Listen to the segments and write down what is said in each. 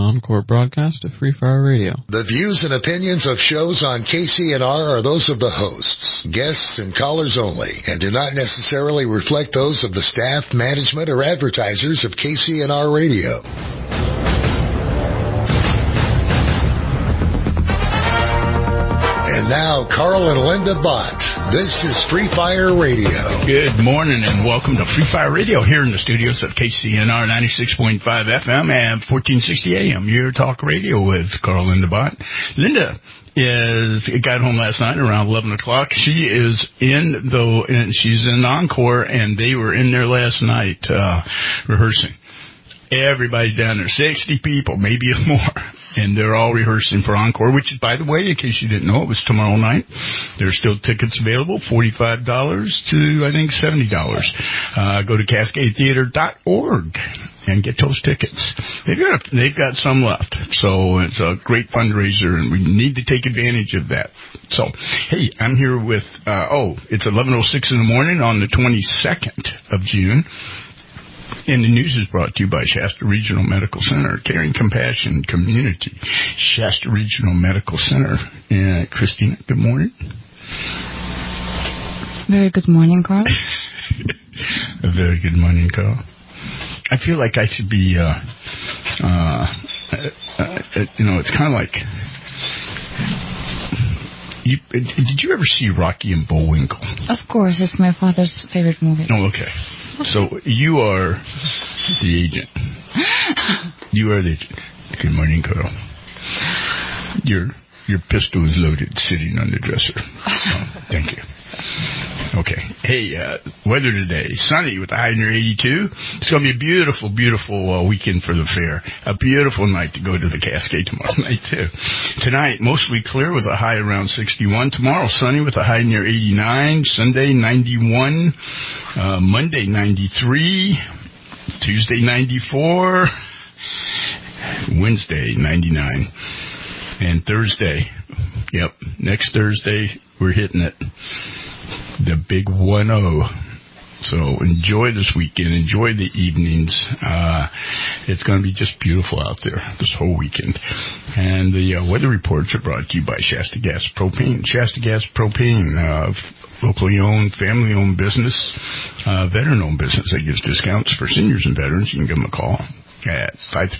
encore broadcast of Free Fire Radio. The views and opinions of shows on KCNR are those of the hosts, guests, and callers only, and do not necessarily reflect those of the staff, management, or advertisers of KCNR Radio. And now, Carl and Linda Bott. This is Free Fire Radio. Good morning and welcome to Free Fire Radio here in the studios of KCNR 96.5 FM and 1460 AM. Your talk radio with Carl and Linda Bott. Linda got home last night around 11 o'clock. She is she's in Encore, and they were in there last night rehearsing. Everybody's down there, 60 people, maybe more, and they're all rehearsing for Encore, which is, by the way, in case you didn't know, it was tomorrow night. There's still tickets available, $45 to, I think, $70. Go to CascadeTheater.org and get those tickets. They've got some left, so it's a great fundraiser, and we need to take advantage of that. So, hey, I'm here with, it's 11:06 in the morning on the 22nd of June. And the news is brought to you by Shasta Regional Medical Center, Caring Compassion Community. Shasta Regional Medical Center. Christina, good morning. Very good morning, Carl. A very good morning, Carl. I feel like I should be, it's kind of like, did you ever see Rocky and Bullwinkle? Of course, it's my father's favorite movie. Oh, okay. So you are the agent. You are the agent. Good morning, Carl. Your pistol is loaded, sitting on the dresser. So, thank you. Okay. Hey, weather today. Sunny with a high near 82. It's going to be a beautiful, beautiful weekend for the fair. A beautiful night to go to the Cascade tomorrow night, too. Tonight, mostly clear with a high around 61. Tomorrow, sunny with a high near 89. Sunday, 91. Monday, 93. Tuesday, 94. Wednesday, 99. And Thursday, next Thursday, we're hitting it. The big 1-0. So enjoy this weekend. Enjoy the evenings. It's going to be just beautiful out there this whole weekend. And the weather reports are brought to you by Shasta Gas Propane. Shasta Gas Propane, locally owned, family-owned business, veteran-owned business that gives discounts for seniors and veterans. You can give them a call at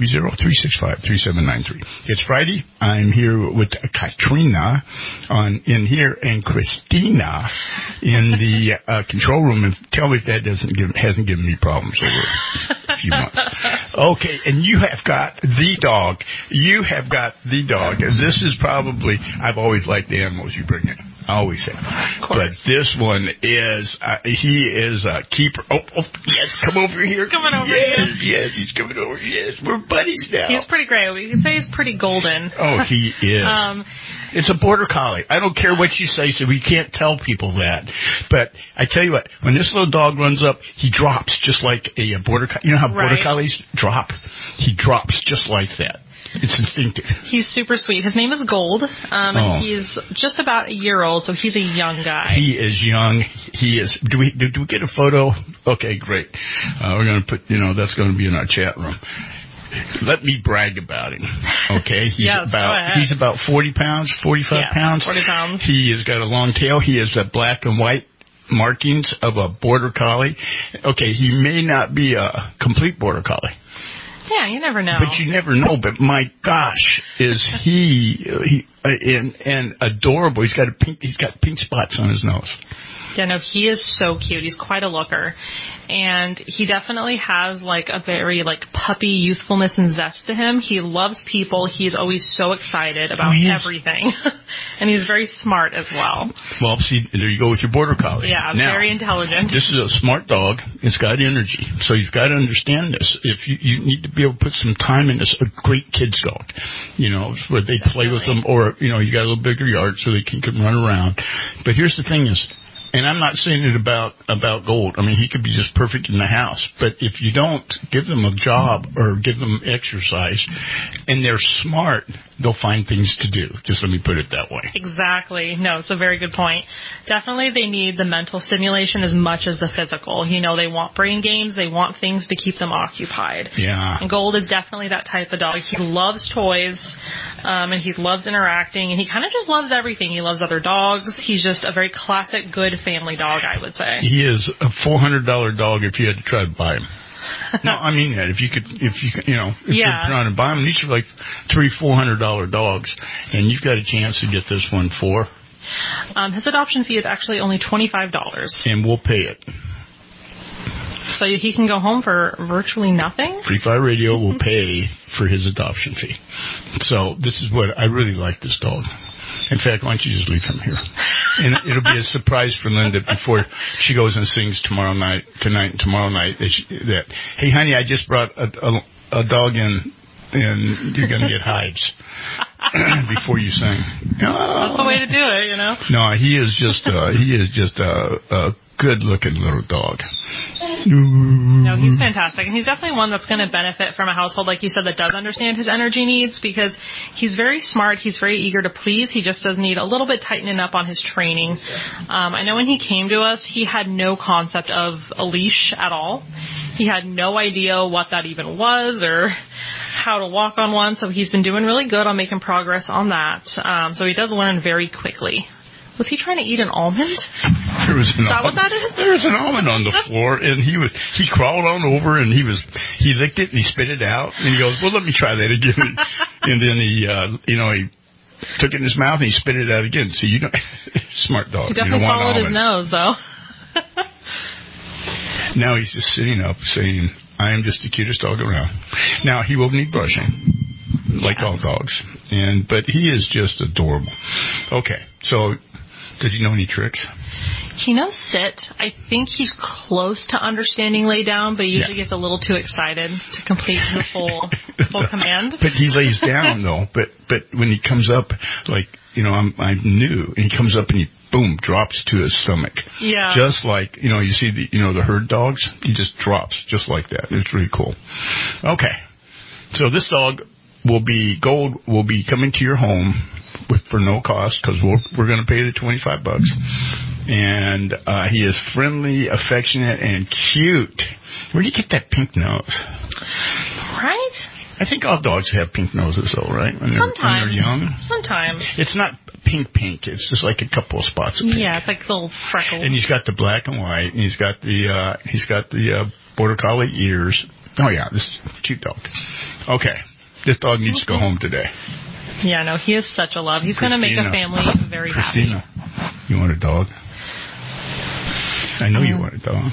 530-365-3793. It's Friday. I'm here with Katrina in here and Christina in the control room. And tell me if that hasn't given me problems over a few months. Okay, and you have got the dog. You have got the dog. This is probably, I've always liked the animals you bring in. I always have. But this one is, he is a keeper. Oh, yes, come over here. He's coming over here. Yes, he's coming over. Yes, we're buddies now. He's pretty gray. We can say he's pretty golden. Oh, he is. It's a border collie. I don't care what you say, so we can't tell people that. But I tell you what, when this little dog runs up, he drops just like a border collie. You know how border collies drop? He drops just like that. It's instinctive. He's super sweet. His name is Gold, and he's just about a year old, so he's a young guy. He is young. He is. Do we get a photo? Okay, great. We're going to put, that's going to be in our chat room. Let me brag about him. Okay, he's about 40 pounds, 45 pounds. 40 pounds. He has got a long tail. He has a black and white markings of a border collie. Okay, he may not be a complete border collie. Yeah, you never know. But you never know. But my gosh, is he and adorable. He's got pink spots on his nose. Yeah, no, he is so cute. He's quite a looker. And he definitely has, like, a very, like, puppy youthfulness and zest to him. He loves people. He's always so excited about everything. And he's very smart as well. Well, see, there you go with your border collie. Yeah, now, very intelligent. This is a smart dog. It's got energy. So you've got to understand this. If you need to be able to put some time in this, a great kid's dog. Where they play with them. Or, you got a little bigger yard so they can run around. But here's the thing is, And I'm not saying it about Gold. I mean, he could be just perfect in the house. But if you don't give them a job or give them exercise, and they're smart, they'll find things to do. Just let me put it that way. Exactly. No, it's a very good point. Definitely they need the mental stimulation as much as the physical. You know, they want brain games. They want things to keep them occupied. Yeah. And Gold is definitely that type of dog. He loves toys, and he loves interacting, and he kind of just loves everything. He loves other dogs. He's just a very classic, good family dog, I would say. He is a $400 dog if you had to try to buy him. No, I mean that. If you're trying to buy them, these are like $300-$400 dogs, and you've got a chance to get this one for. His adoption fee is actually only $25, and we'll pay it. So he can go home for virtually nothing. Free Fire Radio will pay for his adoption fee. So this is what I really like this dog. In fact, why don't you just leave him here? And it'll be a surprise for Linda before she goes and sings tonight and tomorrow night. That hey, honey, I just brought a dog in, and you're going to get hives before you sing. That's the way to do it, you know. No, he is just a good-looking little dog. No, he's fantastic. And he's definitely one that's going to benefit from a household, like you said, that does understand his energy needs, because he's very smart. He's very eager to please. He just does need a little bit tightening up on his training. I know when he came to us, he had no concept of a leash at all. He had no idea what that even was or how to walk on one. So he's been doing really good on making progress on that. So he does learn very quickly. Was he trying to eat an almond? Is that what that is? There was an almond on the floor, and he crawled on over, and he licked it, and he spit it out, and he goes, well, let me try that again. And then he took it in his mouth, and he spit it out again. So smart dog. He definitely followed his nose, though. Now he's just sitting up saying, I am just the cutest dog around. Now, he will need brushing, like all dogs, but he is just adorable. Okay, so does he know any tricks? He knows sit. I think he's close to understanding lay down, but he usually gets a little too excited to complete the full command. But he lays down, though. But when he comes up, like, I'm new, and he comes up and he, boom, drops to his stomach. Yeah. Just like, you see the herd dogs? He just drops just like that. It's really cool. Okay. So this dog Gold will be coming to your home for no cost, because we're going to pay the $25. And he is friendly, affectionate, and cute. Where do you get that pink nose? Right? I think all dogs have pink noses, though, right? When they're young. Sometimes. It's not pink. It's just like a couple of spots of pink. Yeah, it's like little freckles. And he's got the black and white, and he's got the border collie ears. Oh yeah, this is a cute dog. Okay, this dog needs to go home today. Yeah, no, he is such a love. He's going to make a family very Christina, happy. You want a dog? I know you want a dog.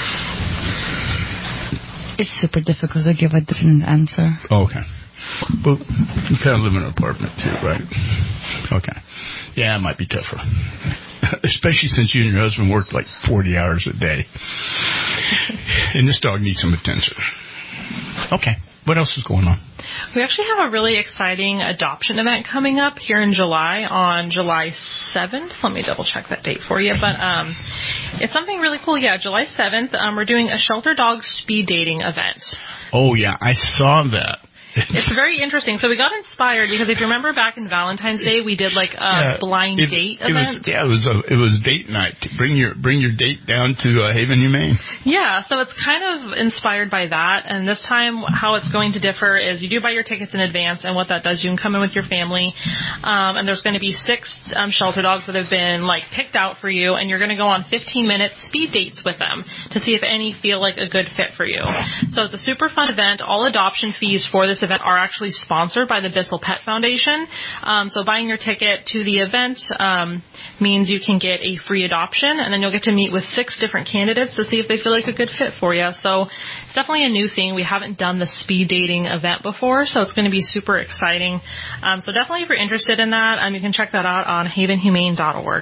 It's super difficult to give a different answer. Oh, okay. Well, you kind of live in an apartment too, right? Okay. Yeah, it might be tougher. Especially since you and your husband work like 40 hours a day. And this dog needs some attention. Okay. What else is going on? We actually have a really exciting adoption event coming up here in July, on July 7th. Let me double check that date for you. But it's something really cool. Yeah, July 7th, we're doing a shelter dog speed dating event. Oh, yeah, I saw that. It's very interesting. So we got inspired because if you remember back in Valentine's Day, we did like a blind date event. It was date night. Bring your date down to Haven Humane. Yeah, so it's kind of inspired by that. And this time, how it's going to differ is you do buy your tickets in advance, and what that does, you can come in with your family, and there's going to be 6 shelter dogs that have been like picked out for you, and you're going to go on 15-minute speed dates with them to see if any feel like a good fit for you. So it's a super fun event. All adoption fees for this event are actually sponsored by the Bissell Pet Foundation. So buying your ticket to the event means you can get a free adoption, and then you'll get to meet with 6 different candidates to see if they feel like a good fit for you. So it's definitely a new thing. We haven't done the speed dating event before, so it's going to be super exciting. So definitely if you're interested in that, you can check that out on havenhumane.org.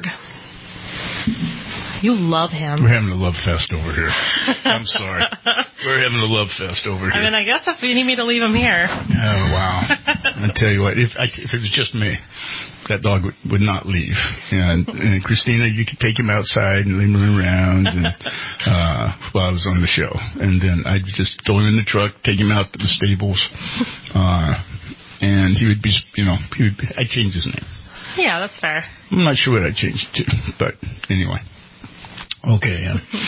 You love him. We're having a love fest over here. I'm sorry. We're having a love fest over here. I guess if you need me to leave him here. Oh, wow. I tell you what, if it was just me, that dog would not leave. And Christina, you could take him outside and leave him around and, while I was on the show. And then I'd just throw him in the truck, take him out to the stables, and he would be, I'd change his name. Yeah, that's fair. I'm not sure what I'd change it to, but anyway. Okay,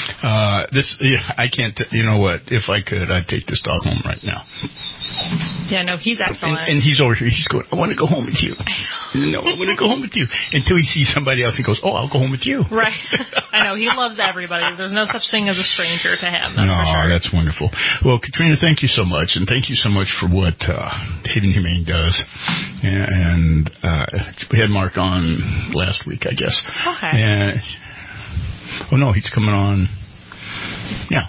I can't, you know what, if I could, I'd take this dog home right now. Yeah, no, he's excellent. And he's over here, he's going, I want to go home with you. No, I want to go home with you. Until he sees somebody else, he goes, oh, I'll go home with you. Right. I know, he loves everybody. There's no such thing as a stranger to him, that's for sure. That's wonderful. Well, Katrina, thank you so much, and thank you so much for what Haven Humane does. And we had Mark on last week, I guess. Okay. Oh, no, he's coming on. Yeah.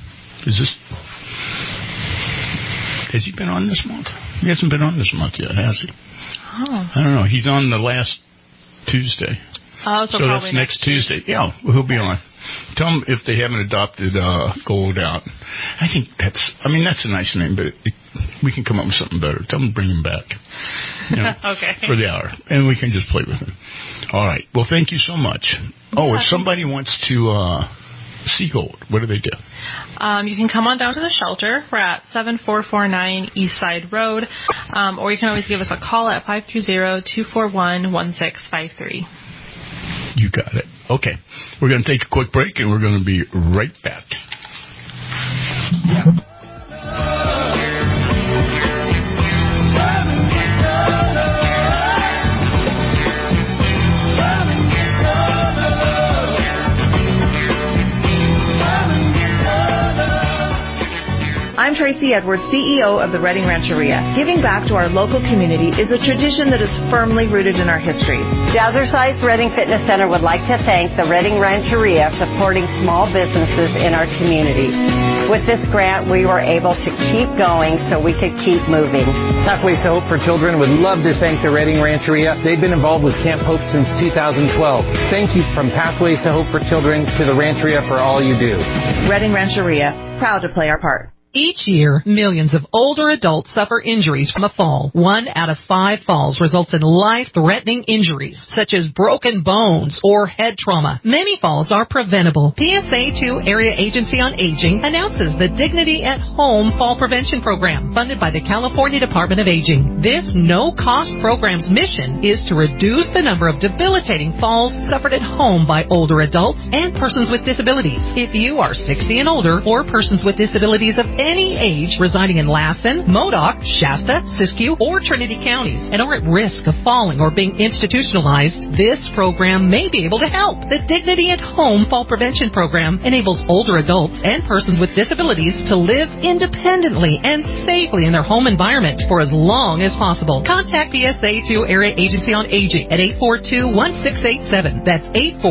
Has he been on this month? He hasn't been on this month yet, has he? Oh. I don't know. He's on the last Tuesday. Oh, so probably that's next Tuesday. Yeah, he'll be on. Tell them if they haven't adopted Gold Out. I think that's a nice name, but we can come up with something better. Tell them to bring him back. Okay. For the hour. And we can just play with him. All right. Well, thank you so much. Oh, if somebody wants to see Gold, what do they do? You can come on down to the shelter. We're at 7449 East Side Road. Or you can always give us a call at 530-241-1653. You got it. Okay. We're going to take a quick break, and we're going to be right back. Yeah. I'm Tracy Edwards, CEO of the Redding Rancheria. Giving back to our local community is a tradition that is firmly rooted in our history. Jazzercise Redding Fitness Center would like to thank the Redding Rancheria for supporting small businesses in our community. With this grant, we were able to keep going so we could keep moving. Pathways to Hope for Children would love to thank the Redding Rancheria. They've been involved with Camp Hope since 2012. Thank you from Pathways to Hope for Children to the Rancheria for all you do. Redding Rancheria, proud to play our part. Each year, millions of older adults suffer injuries from a fall. 1 out of 5 falls results in life-threatening injuries, such as broken bones or head trauma. Many falls are preventable. PSA 2 Area Agency on Aging announces the Dignity at Home Fall Prevention Program, funded by the California Department of Aging. This no-cost program's mission is to reduce the number of debilitating falls suffered at home by older adults and persons with disabilities. If you are 60 and older or persons with disabilities of any age residing in Lassen, Modoc, Shasta, Siskiyou, or Trinity counties and are at risk of falling or being institutionalized, this program may be able to help. The Dignity at Home Fall Prevention Program enables older adults and persons with disabilities to live independently and safely in their home environment for as long as possible. Contact PSA 2 Area Agency on Aging at 842-1687. That's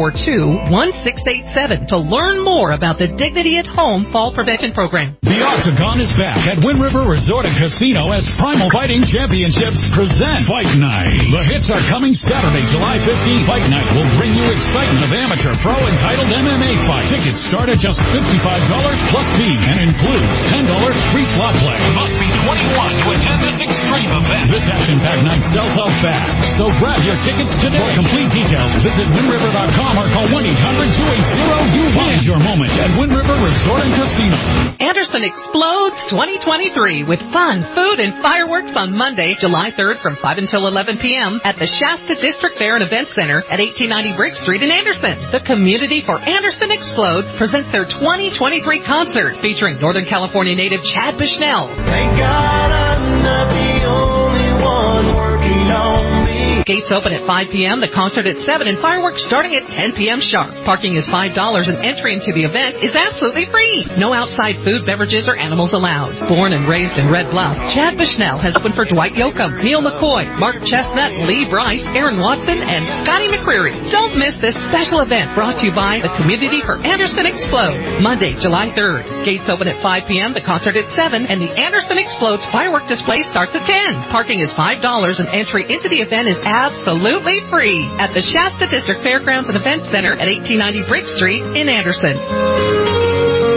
842-1687 to learn more about the Dignity at Home Fall Prevention Program. The Octagon is back at Wind River Resort and Casino as Primal Fighting Championships present Fight Night. The hits are coming Saturday, July 15th. Fight Night will bring you excitement of amateur, pro, and titled MMA fights. Tickets start at just $55 plus fee and includes $10 free slot play. Must be 21 to attend this extreme event. This action-packed night sells out fast, so grab your tickets today. For complete details, visit windriver.com or call 1-800-280-UFIND. Find your moment at Wind River Resort and Casino. Anderson Explodes 2023 with fun, food, and fireworks on Monday, July 3rd from 5 until 11 p.m. at the Shasta District Fair and Event Center at 1890 Brick Street in Anderson. The Community for Anderson Explodes presents their 2023 concert featuring Northern California native Chad Bushnell. Thank God I'm not the only one working on me. Gates open at 5 p.m., the concert at 7, and fireworks starting at 10 p.m. sharp. Parking is $5 and entry into the event is absolutely free. No outside food, beverages, or animals allowed. Born and raised in Red Bluff, Chad Bushnell has opened for Dwight Yoakam, Neil McCoy, Mark Chestnut, Lee Bryce, Aaron Watson, and Scotty McCreery. Don't miss this special event brought to you by the Community for Anderson Explode. Monday, July 3rd. Gates open at 5 p.m., the concert at 7, and the Anderson Explodes firework display starts at 10. Parking is $5 and entry into the event is absolutely free at the Shasta District Fairgrounds and Event Center at 1890 Brick Street in Anderson.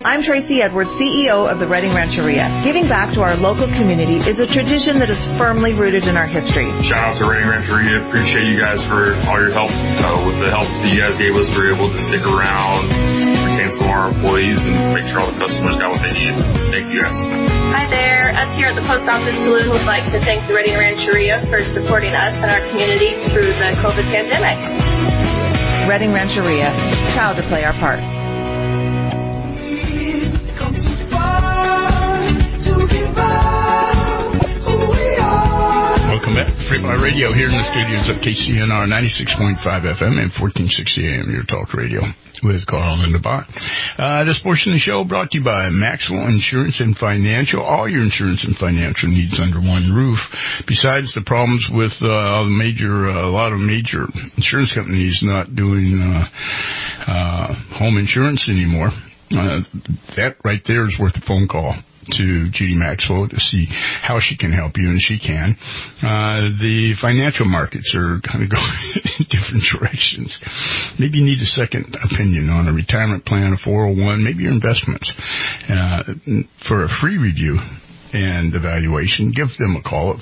I'm Tracy Edwards, CEO of the Redding Rancheria. Giving back to our local community is a tradition that is firmly rooted in our history. Shout out to Redding Rancheria. Appreciate you guys for all your help. With the help that you guys gave us, we were able to stick around, retain some of our employees, and make sure all the customers got what they need. Thank you guys. Hi there. Us here at the Post Office Saloon would like to thank the Redding Rancheria for supporting us and our community through the COVID pandemic. Redding Rancheria, proud to play our part. Welcome back to Free Fire Radio here in the studios of KCNR 96.5 FM and 1460 AM, your talk radio with Carl and Linda. This portion of the show brought to you by Maxwell Insurance and Financial. All your insurance and financial needs under one roof. Besides the problems with a lot of major insurance companies not doing home insurance anymore, that right there is worth a phone call to Judy Maxwell to see how she can help you, and she can. The financial markets are kind of going in different directions. Maybe you need a second opinion on a retirement plan, a 401, maybe your investments. For a free review and evaluation, give them a call at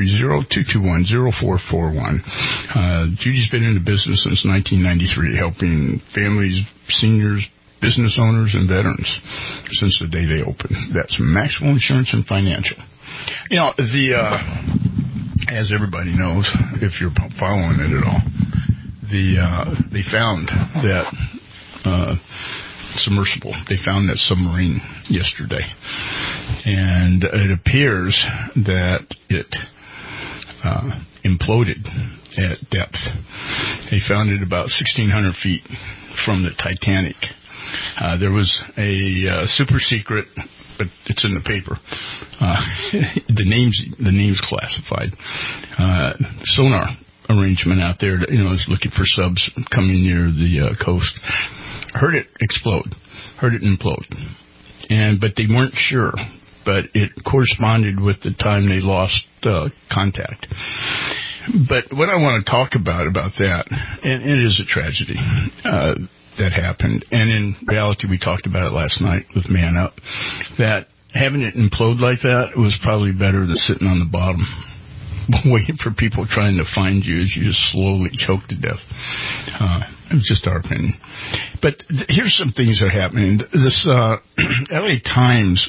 530-221-0441. Judy's been in the business since 1993, helping families, seniors, business owners, and veterans since the day they opened. That's Maxwell Insurance and Financial. You know, as everybody knows, if you're following it at all, they found that submersible. They found that submarine yesterday, and it appears that it imploded at depth. They found it about 1,600 feet from the Titanic. There was a super secret, but it's in the paper. The name's classified. Sonar arrangement out there that, is looking for subs coming near the coast. Heard it implode. But they weren't sure. But it corresponded with the time they lost contact. But what I want to talk about that, and it is a tragedy, that happened. And in reality, we talked about it last night with Man Up, that having it implode like that was probably better than sitting on the bottom, waiting for people trying to find you as you just slowly choke to death. It's just our opinion. But here's some things that are happening. This LA Times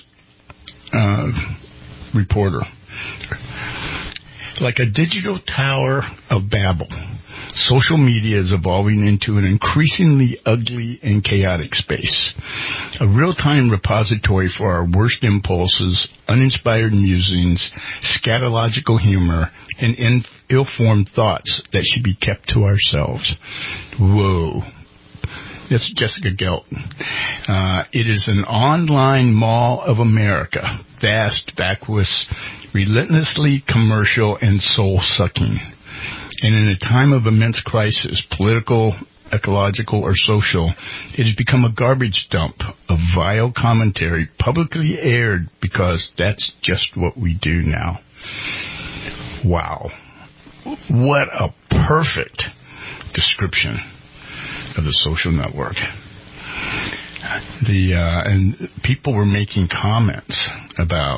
reporter, like a digital tower of Babel, social media is evolving into an increasingly ugly and chaotic space. A real-time repository for our worst impulses, uninspired musings, scatological humor, and ill-formed thoughts that should be kept to ourselves. Whoa. That's Jessica Gelt. It is an online mall of America, vast, vacuous, relentlessly commercial, and soul-sucking. And in a time of immense crisis, political, ecological, or social, it has become a garbage dump of vile commentary publicly aired because that's just what we do now. Wow. What a perfect description of the social network. And people were making comments about,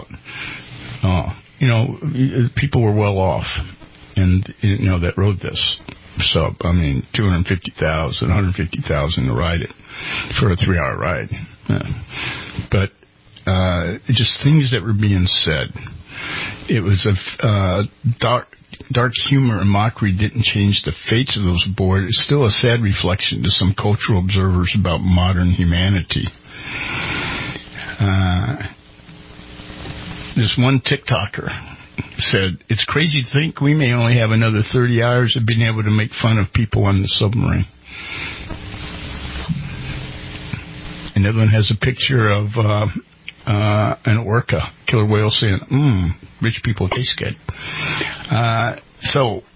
people were well off, and that rode this sub. I mean, $250,000, $150,000 to ride it for a 3-hour ride. But just things that were being said. It was dark humor and mockery didn't change the fates of those aboard. It's still a sad reflection to some cultural observers about modern humanity. This one TikToker said, "It's crazy to think we may only have another 30 hours of being able to make fun of people on the submarine." Another one has a picture of an orca, killer whale, saying, rich people taste good. So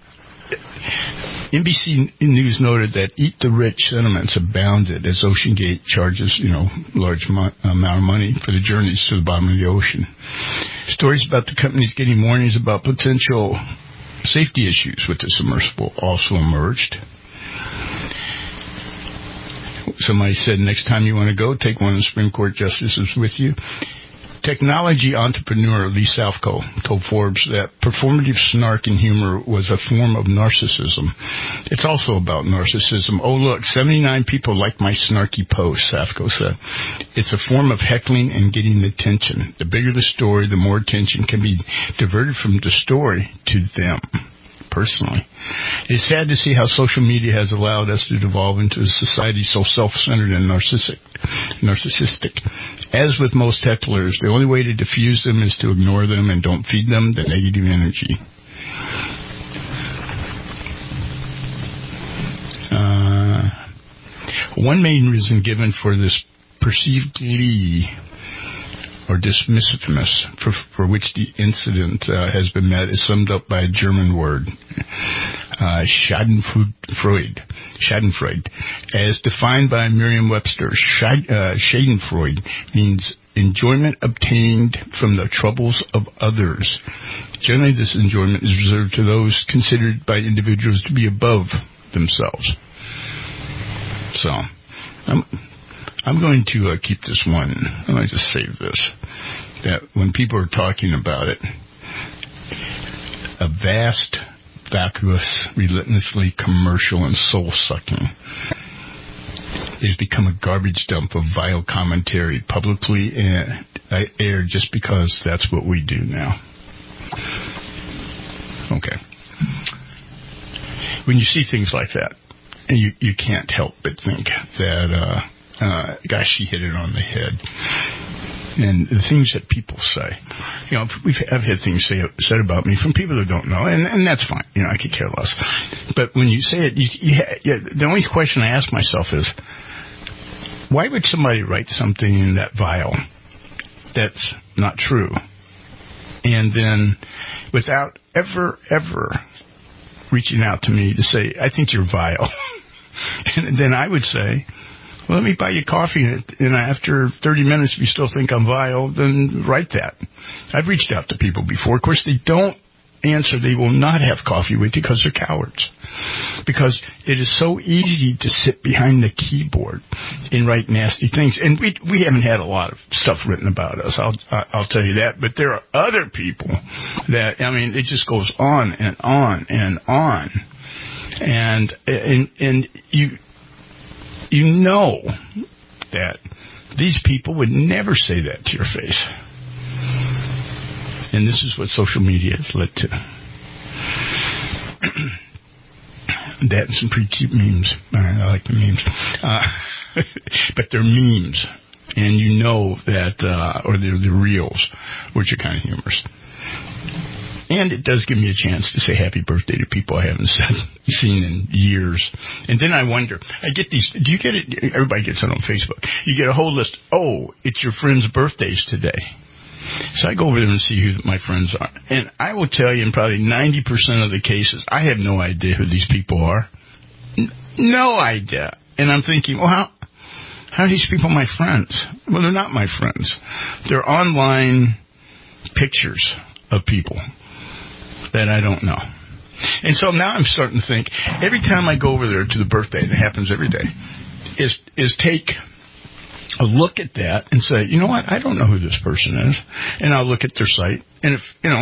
NBC News noted that eat the rich sentiments abounded as OceanGate charges, large amount of money for the journeys to the bottom of the ocean. Stories about the companies getting warnings about potential safety issues with the submersible also emerged. somebody said, next time you want to go, take one of the Supreme Court justices with you. Technology entrepreneur Lee Salfko told Forbes that performative snark and humor was a form of narcissism. It's also about narcissism. Oh, look, 79 people like my snarky post, Salfko said. It's a form of heckling and getting attention. The bigger the story, the more attention can be diverted from the story to them. Personally, it's sad to see how social media has allowed us to devolve into a society so self-centered and narcissistic. As with most hecklers, the only way to diffuse them is to ignore them and don't feed them the negative energy. One main reason given for this perceived glee or dismissiveness for which the incident has been met is summed up by a German word, Schadenfreude. As defined by Merriam-Webster, Schadenfreude means enjoyment obtained from the troubles of others. Generally, this enjoyment is reserved to those considered by individuals to be above themselves. So, I'm going to keep this one. I'm going to just save this. That when people are talking about it, a vast, vacuous, relentlessly commercial and soul-sucking, has become a garbage dump of vile commentary publicly aired just because that's what we do now. Okay. When you see things like that, and you can't help but think that gosh, she hit it on the head. And the things that people say, I've had things said about me from people that don't know, and that's fine. I could care less. But when you say it, the only question I ask myself is, why would somebody write something that vile that's not true? And then, without ever reaching out to me to say, I think you're vile, and then I would say, well, let me buy you coffee, and after 30 minutes, if you still think I'm vile, then write that. I've reached out to people before. Of course, they don't answer. They will not have coffee with you because they're cowards. Because it is so easy to sit behind the keyboard and write nasty things. And we haven't had a lot of stuff written about us, I'll tell you that. But there are other people that, it just goes on and on and on. And you know that these people would never say that to your face. And this is what social media has led to. That and some pretty cute memes. I like the memes. But they're memes. And you know that, or they're the reels, which are kind of humorous. And it does give me a chance to say happy birthday to people I haven't seen in years. And then I wonder, I get these, do you get it? Everybody gets it on Facebook. You get a whole list, it's your friend's birthdays today. So I go over there and see who my friends are. And I will tell you in probably 90% of the cases, I have no idea who these people are. No idea. And I'm thinking, well, how are these people my friends? Well, they're not my friends. They're online pictures of people that I don't know. And so now I'm starting to think, every time I go over there to the birthday, and it happens every day, is take a look at that and say, you know what, I don't know who this person is. And I'll look at their site, and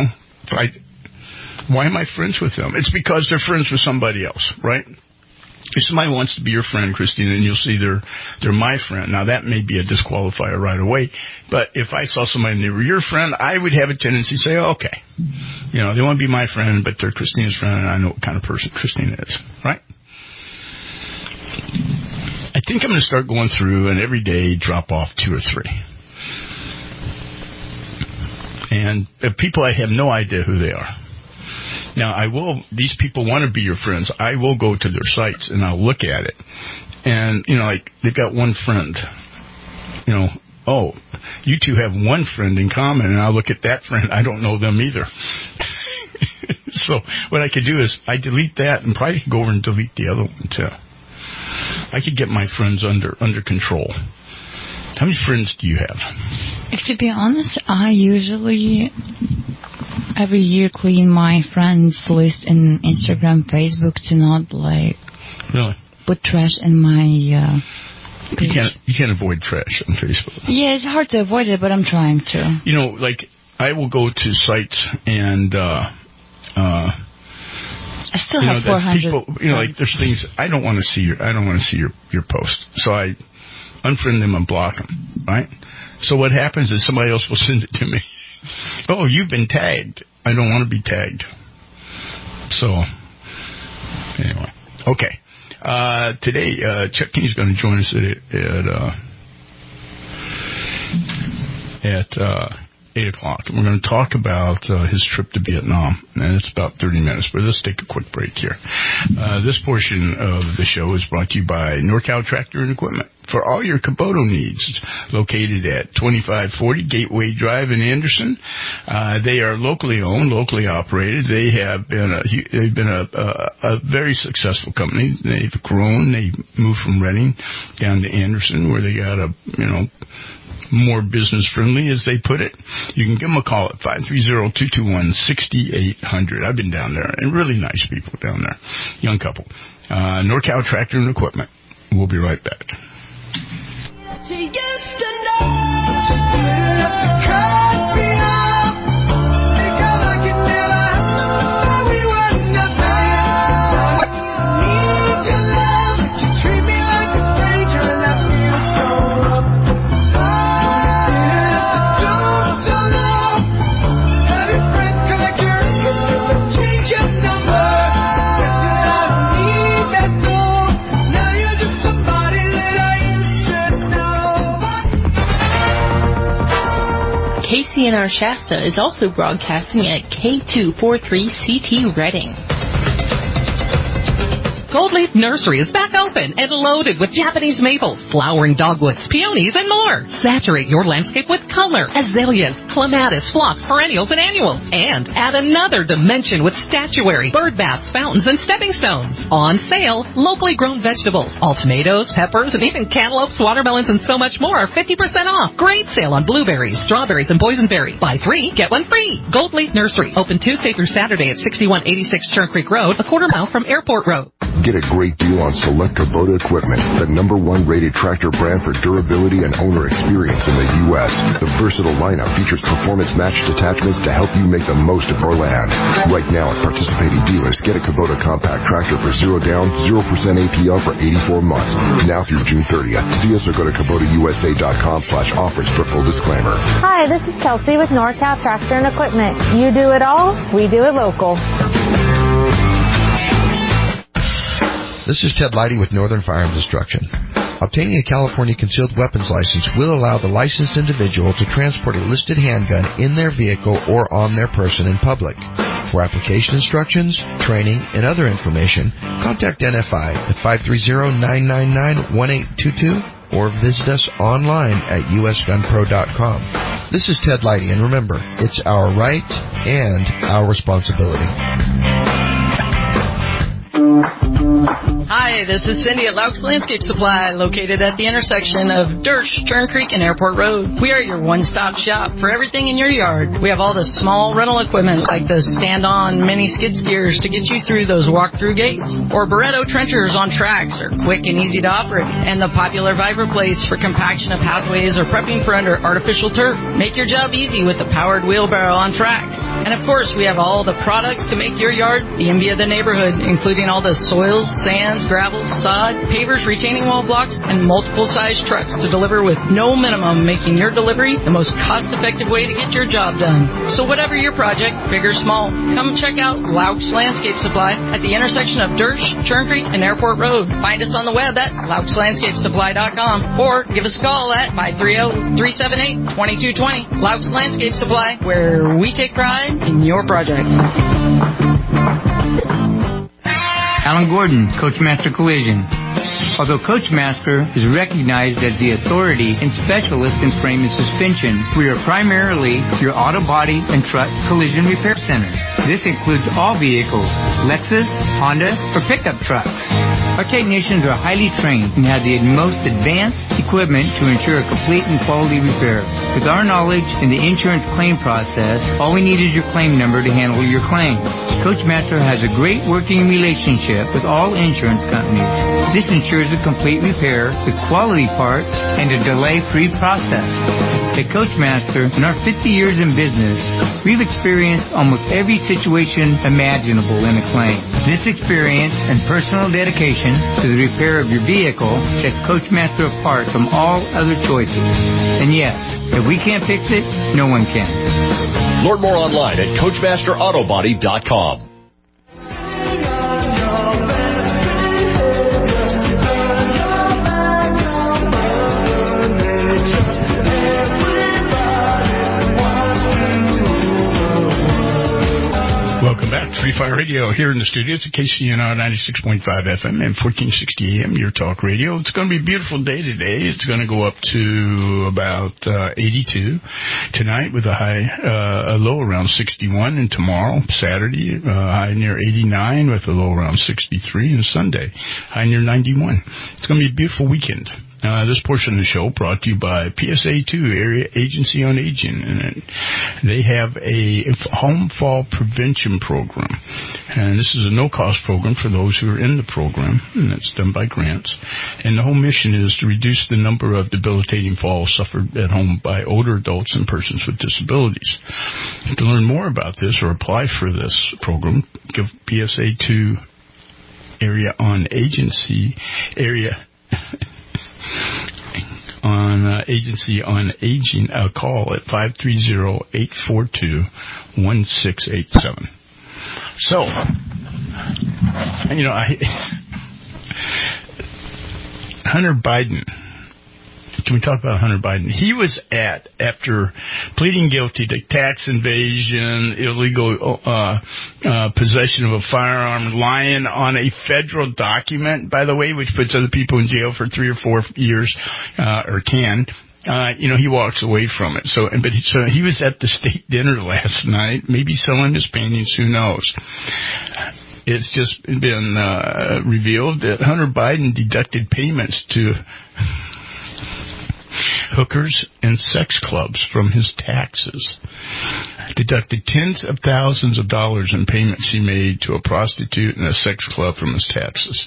why am I friends with them? It's because they're friends with somebody else, right? If somebody wants to be your friend, Christina, and you'll see they're my friend. Now, that may be a disqualifier right away, but if I saw somebody and they were your friend, I would have a tendency to say, okay, they want to be my friend, but they're Christina's friend, and I know what kind of person Christina is, right? I think I'm going to start going through and every day drop off 2 or 3. And people I have no idea who they are. Now, these people want to be your friends. I will go to their sites and I'll look at it. And, they've got one friend. You two have one friend in common, and I'll look at that friend. I don't know them either. So what I could do is I delete that and probably go over and delete the other one too. I could get my friends under control. How many friends do you have? To be honest, I usually every year clean my friends list in Instagram, Facebook to not really put trash in my page. You can't avoid trash on Facebook. Yeah, it's hard to avoid it, but I'm trying to. You know, like I will go to sites and I still have 400. People, like there's things I don't want to see your post, so I unfriend them and block them. Right. So what happens is somebody else will send it to me. Oh, you've been tagged. I don't want to be tagged. So anyway, okay. Today, Chuck Kenny's going to join us at 8 o'clock. And we're going to talk about his trip to Vietnam. And it's about 30 minutes, but let's take a quick break here. This portion of the show is brought to you by NorCal Tractor and Equipment. For all your Kubota needs, located at 2540 Gateway Drive in Anderson. They are locally owned, locally operated. They've been a very successful company. They've grown. They moved from Reading down to Anderson, where they got more business friendly, as they put it. You can give them a call at 530-221-6800. I've been down there, and really nice people down there. Young couple. NorCal Tractor and Equipment. We'll be right back. She used to know. She cut me off because I could never. We were nothing. Need your love. She treat me like a stranger, and I feel so rough. So low. That is friend collector. Change your number. Guess that I don't need that gold. Now you're just somebody that I used to know. KCNR Shasta is also broadcasting at K243CT Reading. Gold Leaf Nursery is back open and loaded with Japanese maple, flowering dogwoods, peonies, and more. Saturate your landscape with color, azaleas, clematis, phlox, perennials, and annuals. And add another dimension with statuary, bird baths, fountains, and stepping stones. On sale, locally grown vegetables, all tomatoes, peppers, and even cantaloupes, watermelons, and so much more are 50% off. Great sale on blueberries, strawberries, and boysenberry. Buy 3, get 1 free. Gold Leaf Nursery, open Tuesday through Saturday at 6186 Churn Creek Road, a quarter mile from Airport Road. Get a great deal on select Kubota equipment, the #1 rated tractor brand for durability and owner experience in the U.S. The versatile lineup features performance-matched attachments to help you make the most of your land. Right now at participating dealers, get a Kubota compact tractor for 0 down, 0% APR for 84 months. Now through June 30th. See us or go to KubotaUSA.com/offers for full disclaimer. Hi, this is Chelsea with NorCal Tractor and Equipment. You do it all, we do it local. This is Ted Leidy with Northern Fire and Destruction. Obtaining a California concealed weapons license will allow the licensed individual to transport a listed handgun in their vehicle or on their person in public. For application instructions, training, and other information, contact NFI at 530-999-1822 or visit us online at usgunpro.com. This is Ted Leidy, and remember, it's our right and our responsibility. Hi, this is Cindy at Laux Landscape Supply, located at the intersection of Dersh, Churn Creek, and Airport Road. We are your one-stop shop for everything in your yard. We have all the small rental equipment like the stand-on mini skid steers to get you through those walk-through gates, or Barretto trenchers on tracks are quick and easy to operate, and the popular Viper plates for compaction of pathways or prepping for under artificial turf. Make your job easy with the powered wheelbarrow on tracks. And of course, we have all the products to make your yard the envy of the neighborhood, including all the soils, sands, gravels, sod, pavers, retaining wall blocks, and multiple size trucks to deliver with no minimum, making your delivery the most cost-effective way to get your job done. So whatever your project, big or small, come check out Laux Landscape Supply at the intersection of Dersh, Churn Creek, and Airport Road. Find us on the web at LauxLandscapeSupply.com or give us a call at 530-378-2220. Laux Landscape Supply, where we take pride in your project. Alan Gordon, Coachmaster Collision. Although Coachmaster is recognized as the authority and specialist in frame and suspension, we are primarily your auto body and truck collision repair center. This includes all vehicles, Lexus, Honda, or pickup trucks. Our technicians are highly trained and have the most advanced equipment to ensure a complete and quality repair. With our knowledge in the insurance claim process, all we need is your claim number to handle your claim. Coachmaster has a great working relationship with all insurance companies. This ensures a complete repair with quality parts and a delay-free process. At Coachmaster, in our 50 years in business, we've experienced almost every situation imaginable in a claim. This experience and personal dedication to the repair of your vehicle sets Coachmaster apart from all other choices. And yes, if we can't fix it, no one can. Learn more online at CoachmasterAutobody.com. Welcome back to Free Fire Radio here in the studios at KCNR 96.5 FM and 1460 AM, your talk radio. It's going to be a beautiful day today. It's going to go up to about 82 tonight with a low around 61, and tomorrow, Saturday, high near 89 with a low around 63, and Sunday, high near 91. It's going to be a beautiful weekend. This portion of the show brought to you by PSA2, Area Agency on Aging. And they have a home fall prevention program. And this is a no-cost program for those who are in the program, and it's done by grants. And the whole mission is to reduce the number of debilitating falls suffered at home by older adults and persons with disabilities. To learn more about this or apply for this program, give PSA2 Area on Agency Agency on Aging, call at 530-842-1687. So, Hunter Biden. Can we talk about Hunter Biden? He was after pleading guilty to tax invasion, illegal possession of a firearm, lying on a federal document, by the way, which puts other people in jail for 3 or 4 years, or can. He walks away from it. So he was at the state dinner last night, maybe selling his paintings, who knows. It's just been revealed that Hunter Biden deducted payments to hookers and sex clubs from his taxes. Deducted tens of thousands of dollars in payments he made to a prostitute and a sex club from his taxes.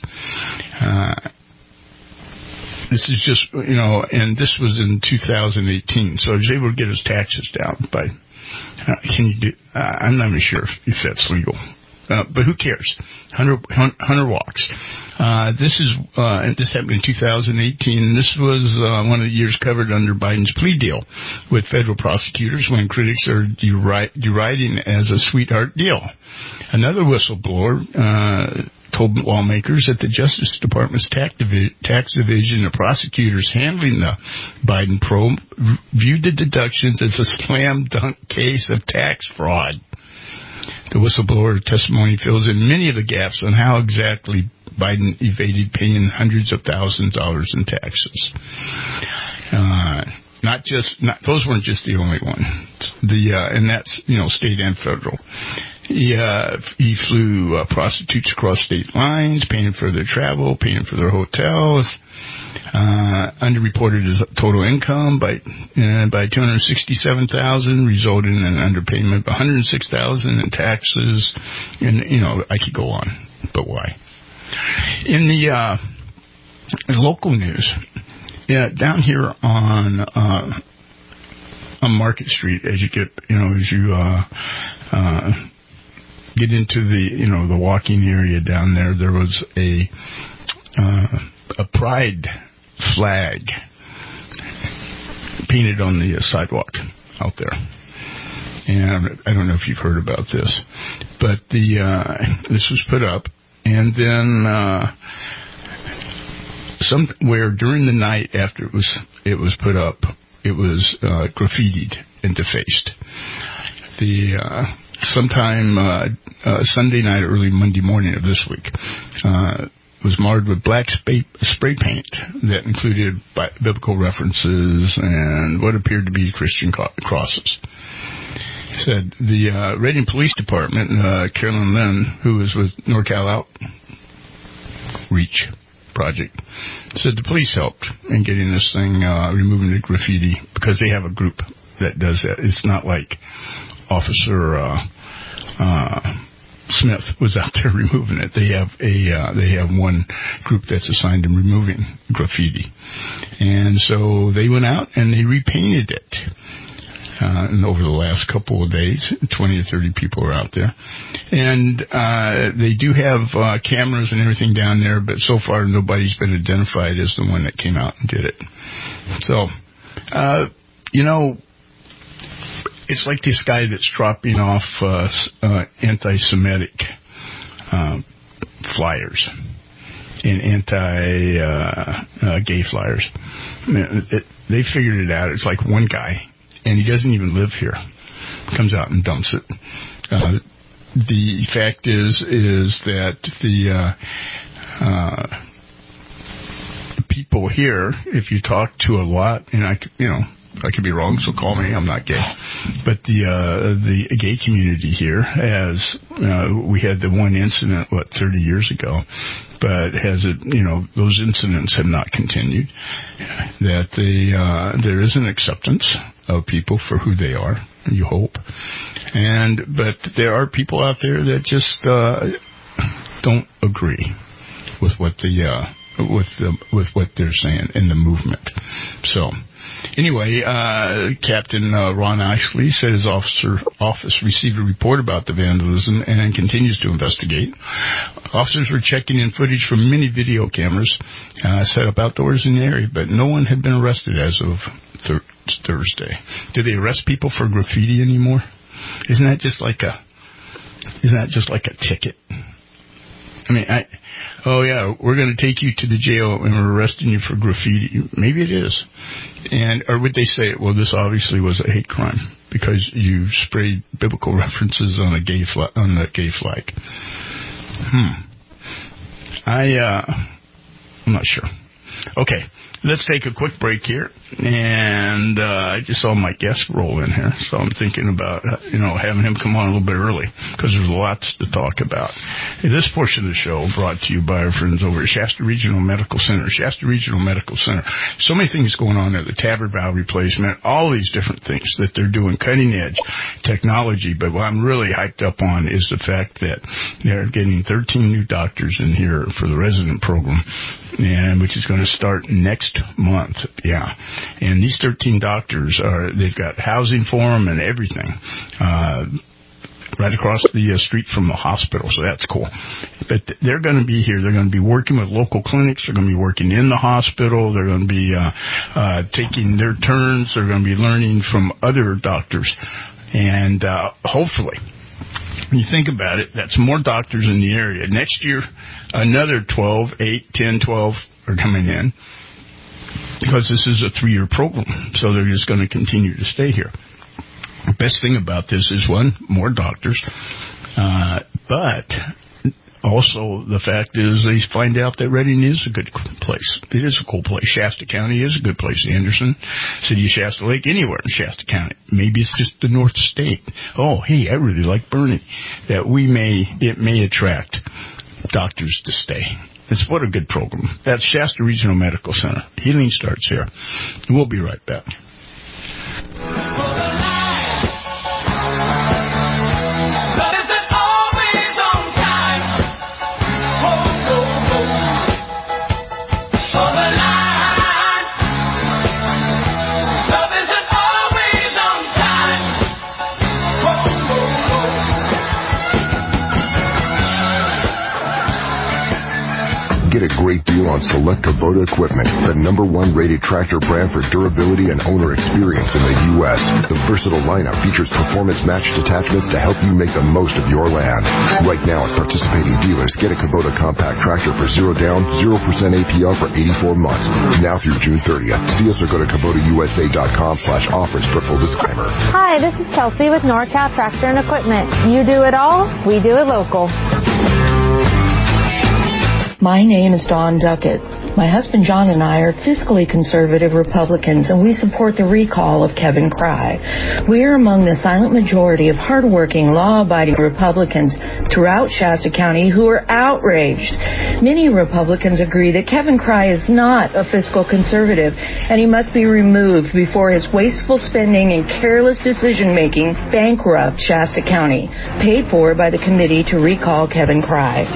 This is just, and this was in 2018, so he was able to get his taxes down by, I'm not even sure if that's legal. But who cares? Hunter walks. This happened in 2018. And this was one of the years covered under Biden's plea deal with federal prosecutors when critics are deriding as a sweetheart deal. Another whistleblower told lawmakers that the Justice Department's tax division of prosecutors handling the Biden probe viewed the deductions as a slam dunk case of tax fraud. The whistleblower testimony fills in many of the gaps on how exactly Biden evaded paying hundreds of thousands of dollars in taxes. Those weren't just the only one. And that's, state and federal. He flew prostitutes across state lines, paying for their travel, paying for their hotels. Underreported his total income by $267,000, resulting in an underpayment of $106,000 in taxes. And I could go on, but why? In the local news, down here on Market Street, as you get into the walking area down there, there was a pride flag painted on the sidewalk out there. And I don't know if you've heard about this, but this was put up, and then somewhere during the night after it was put up, it was graffitied and defaced. Sometime Sunday night, early Monday morning of this week, was marred with black spray paint that included biblical references and what appeared to be Christian crosses. Said the Reading Police Department, Carolyn Lynn, who was with NorCal Out Reach project, said the police helped in getting this thing, removing the graffiti, because they have a group that does that. It's not like Officer Smith was out there removing it. They have one group that's assigned to removing graffiti, and so they went out and they repainted it. And over the last couple of days, 20 or 30 people are out there. And they do have cameras and everything down there, but so far nobody's been identified as the one that came out and did it. So, it's like this guy that's dropping off anti-Semitic flyers and anti-gay flyers. They figured it out. It's like one guy, and he doesn't even live here. Comes out and dumps it. The fact is that the people here, if you talk to a lot, and I could be wrong, so call me. I'm not gay, but the gay community here has. We had the one incident 30 years ago, but those incidents have not continued. That there is an acceptance of people for who they are. You hope, but there are people out there that just don't agree with what with what they're saying in the movement. So, anyway, Captain Ron Ashley said his office received a report about the vandalism and continues to investigate. Officers were checking in footage from many video cameras set up outdoors in the area, but no one had been arrested as of Thursday. Do they arrest people for graffiti anymore? Isn't that just like a ticket? I mean, we're going to take you to the jail and we're arresting you for graffiti. Maybe it is. Or would they say, well, this obviously was a hate crime because you sprayed biblical references on the gay flag. I'm not sure. Okay. Let's take a quick break here, and I just saw my guest roll in here, so I'm thinking about, having him come on a little bit early, because there's lots to talk about. This portion of the show brought to you by our friends over at Shasta Regional Medical Center. Shasta Regional Medical Center. So many things going on there, the TAVR valve replacement, all these different things that they're doing, cutting-edge technology, but what I'm really hyped up on is the fact that they're getting 13 new doctors in here for the resident program, and which is going to start next month. Yeah. And these 13 doctors they've got housing for them and everything. Right across the street from the hospital, so that's cool. But they're going to be here. They're going to be working with local clinics. They're going to be working in the hospital. They're going to be taking their turns. They're going to be learning from other doctors. And hopefully, when you think about it, that's more doctors in the area. Next year, another 12 are coming in, because this is a 3-year program, so they're just going to continue to stay here. The best thing about this is, one, more doctors, but also the fact is they find out that Redding is a good place. It is a cool place. Shasta County is a good place. Anderson, City of Shasta Lake, anywhere in Shasta County. Maybe it's just the North State. Oh, hey, I really like Bernie. That it may attract doctors to stay. It's what a good program. That's Shasta Regional Medical Center. Healing starts here. We'll be right back. Get a great deal on select Kubota equipment, the #1 rated tractor brand for durability and owner experience in the U.S. The versatile lineup features performance-matched attachments to help you make the most of your land. Right now at participating dealers, get a Kubota compact tractor for 0 down, 0% APR for 84 months. Now through June 30th. See us or go to KubotaUSA.com/offers for full disclaimer. Hi, this is Chelsea with NorCal Tractor and Equipment. You do it all, we do it local. My name is Dawn Duckett. My husband John and I are fiscally conservative Republicans, and we support the recall of Kevin Cry. We are among the silent majority of hardworking, law-abiding Republicans throughout Shasta County who are outraged Many Republicans agree that Kevin Cry is not a fiscal conservative, and he must be removed before his wasteful spending and careless decision-making bankrupt Shasta County, paid for by the committee to recall Kevin Cry.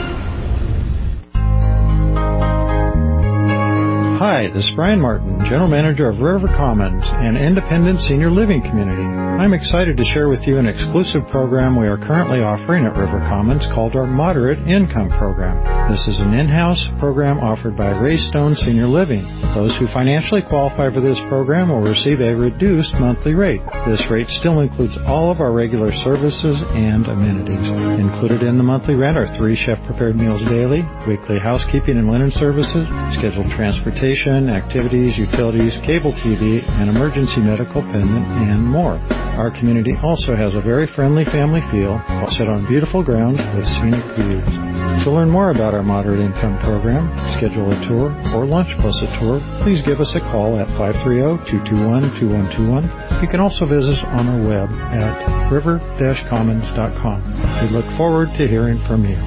Hi, this is Brian Martin, General Manager of River Commons, an independent senior living community. I'm excited to share with you an exclusive program we are currently offering at River Commons called our Moderate Income Program. This is an in-house program offered by Raystone Senior Living. Those who financially qualify for this program will receive a reduced monthly rate. This rate still includes all of our regular services and amenities. Included in the monthly rent are 3 chef-prepared meals daily, weekly housekeeping and linen services, scheduled transportation, activities, utilities, cable TV, and emergency medical payment, and more. Our community also has a very friendly family feel, while set on beautiful grounds with scenic views. To learn more about our Moderate Income Program, schedule a tour, or lunch plus a tour, please give us a call at 530-221-2121. You can also visit us on our web at river-commons.com. We look forward to hearing from you.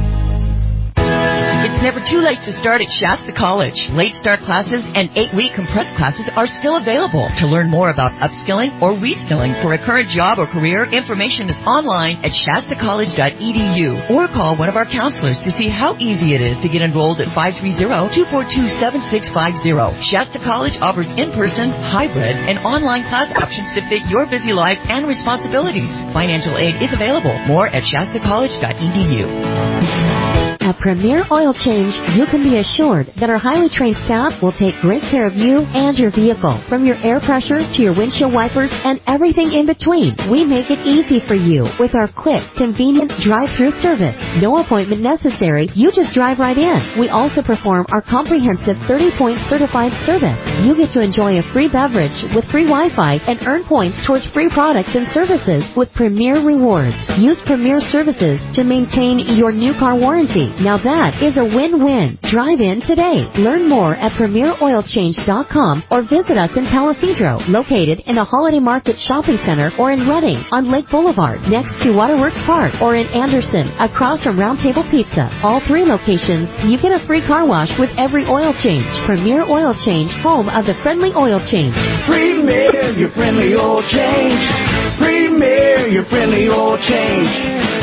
It's never too late to start at Shasta College. Late start classes and 8-week compressed classes are still available. To learn more about upskilling or reskilling for a current job or career, information is online at shastacollege.edu or call one of our counselors to see how easy it is to get enrolled at 530-242-7650. Shasta College offers in-person, hybrid, and online class options to fit your busy life and responsibilities. Financial aid is available. More at shastacollege.edu. At Premier Oil Change, you can be assured that our highly trained staff will take great care of you and your vehicle. From your air pressure to your windshield wipers and everything in between, we make it easy for you with our quick, convenient drive-through service. No appointment necessary. You just drive right in. We also perform our comprehensive 30-point certified service. You get to enjoy a free beverage with free Wi-Fi and earn points towards free products and services with Premier Rewards. Use Premier services to maintain your new car warranty. Now that is a win-win. Drive in today. Learn more at PremierOilChange.com or visit us in Palisadro, located in the Holiday Market Shopping Center, or in Redding on Lake Boulevard, next to Waterworks Park, or in Anderson, across from Round Table Pizza. All 3 locations, you get a free car wash with every oil change. Premier Oil Change, home of the friendly oil change. Premier, your friendly oil change. Premier, your friendly oil change.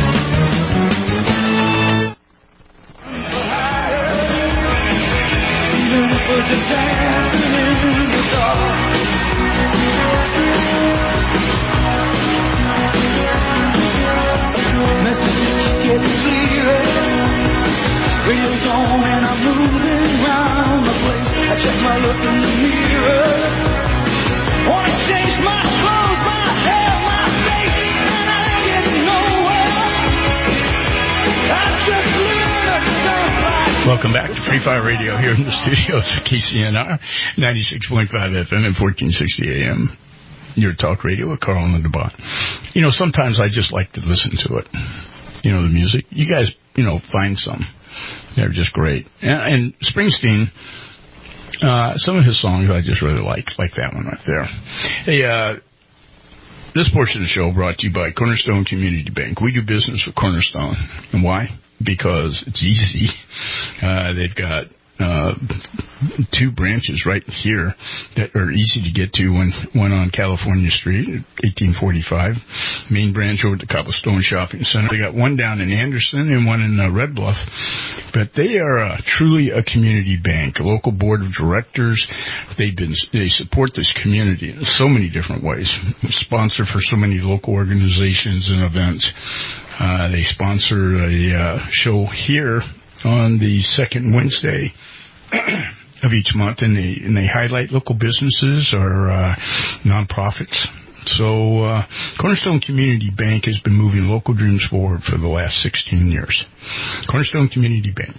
We're just dancing in the dark. Messages keep getting clearer. Radio's on and I'm moving around the place. I check my look in the mirror. Wanna change my clothes, my hair, my face, and I ain't getting nowhere. I just live a dump life. Welcome back to Free Fire Radio here in the studios of KCNR, 96.5 FM and 1460 AM. Your talk radio with Carl and Linda. You know, sometimes I just like to listen to it. You know, the music. You guys, you know, find some. They're just great. And Springsteen, some of his songs I just really like that one right there. Hey, this portion of the show brought to you by Cornerstone Community Bank. We do business with Cornerstone. And why? Because it's easy. They've got 2 branches right here that are easy to get to. One on California Street, 1845. Main branch over at the Cobblestone Shopping Center. They got one down in Anderson and one in Red Bluff. But they are truly a community bank. A local board of directors. They support this community in so many different ways. Sponsor for so many local organizations and events. They sponsor a show here on the second Wednesday of each month, and they highlight local businesses or nonprofits. So Cornerstone Community Bank has been moving local dreams forward for the last 16 years. Cornerstone Community Bank.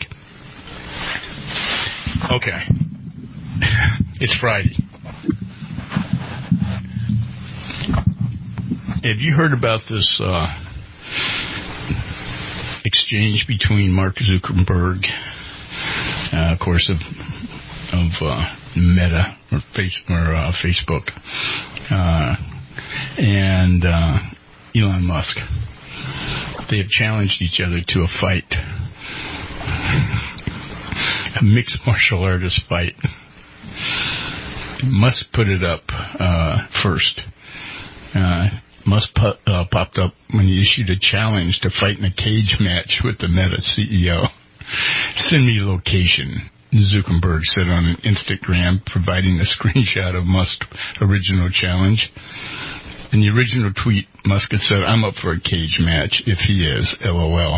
Okay. It's Friday. Have you heard about this exchange between Mark Zuckerberg, of course, of Meta or Facebook, and Elon Musk? They have challenged each other to a fight. mixed martial artist fight. Musk put it up first. Musk popped up when he issued a challenge to fight in a cage match with the Meta CEO. Send me location, Zuckerberg said on an Instagram, providing a screenshot of Musk's original challenge. In the original tweet, Musk had said, I'm up for a cage match if he is, LOL.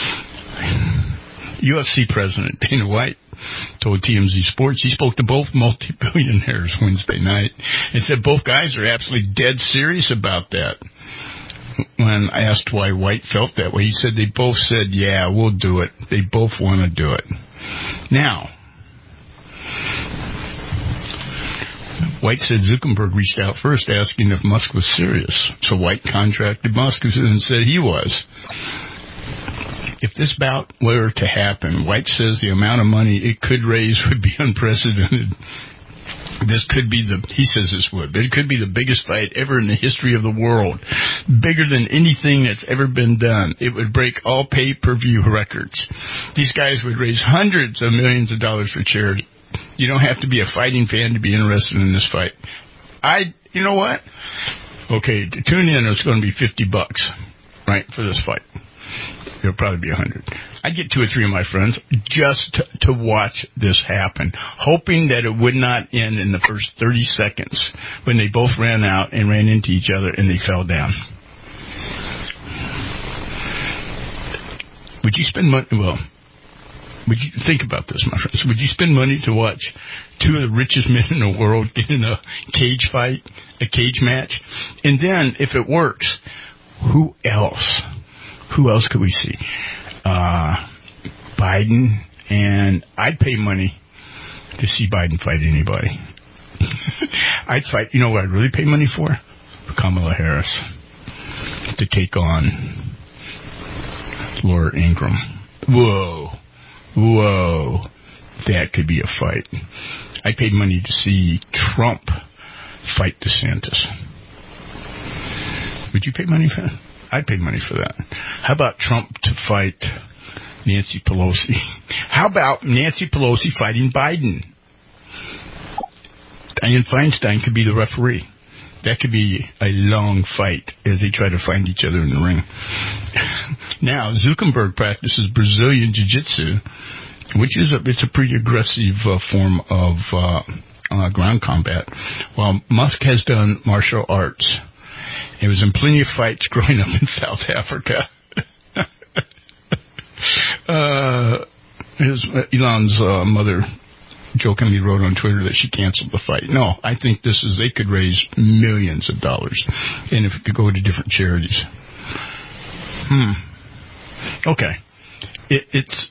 UFC President Dana White told TMZ Sports he spoke to both multi-billionaires Wednesday night and said both guys are absolutely dead serious about that. When asked why White felt that way, he said they both said, yeah, we'll do it. They both want to do it. Now, White said Zuckerberg reached out first asking if Musk was serious. So White contracted Musk and said he was. If this bout were to happen, White says the amount of money it could raise would be unprecedented. This could be he says this would, but it could be the biggest fight ever in the history of the world. Bigger than anything that's ever been done. It would break all pay-per-view records. These guys would raise hundreds of millions of dollars for charity. You don't have to be a fighting fan to be interested in this fight. You know what? Okay, to tune in, it's going to be $50, right, for this fight. It'll probably be 100. I'd get 2 or 3 of my friends just to watch this happen, hoping that it would not end in the first 30 seconds when they both ran out and ran into each other and they fell down. Would you spend money? Well, would you think about this, my friends? Would you spend money to watch 2 of the richest men in the world get in a cage fight, a cage match? And then, if it works, who else? Who else could we see? Biden, and I'd pay money to see Biden fight anybody. I'd fight, you know what I'd really pay money for? Kamala Harris to take on Laura Ingraham. Whoa, that could be a fight. I paid money to see Trump fight DeSantis. Would you pay money for that? I'd pay money for that. How about Trump to fight Nancy Pelosi? How about Nancy Pelosi fighting Biden? Dianne Feinstein could be the referee. That could be a long fight as they try to find each other in the ring. Now, Zuckerberg practices Brazilian Jiu-Jitsu, which is it's a pretty aggressive form of ground combat, while Musk has done martial arts. He was in plenty of fights growing up in South Africa. Elon's mother jokingly wrote on Twitter that she canceled the fight. No, I think they could raise millions of dollars, and if it could go to different charities. Okay. It's.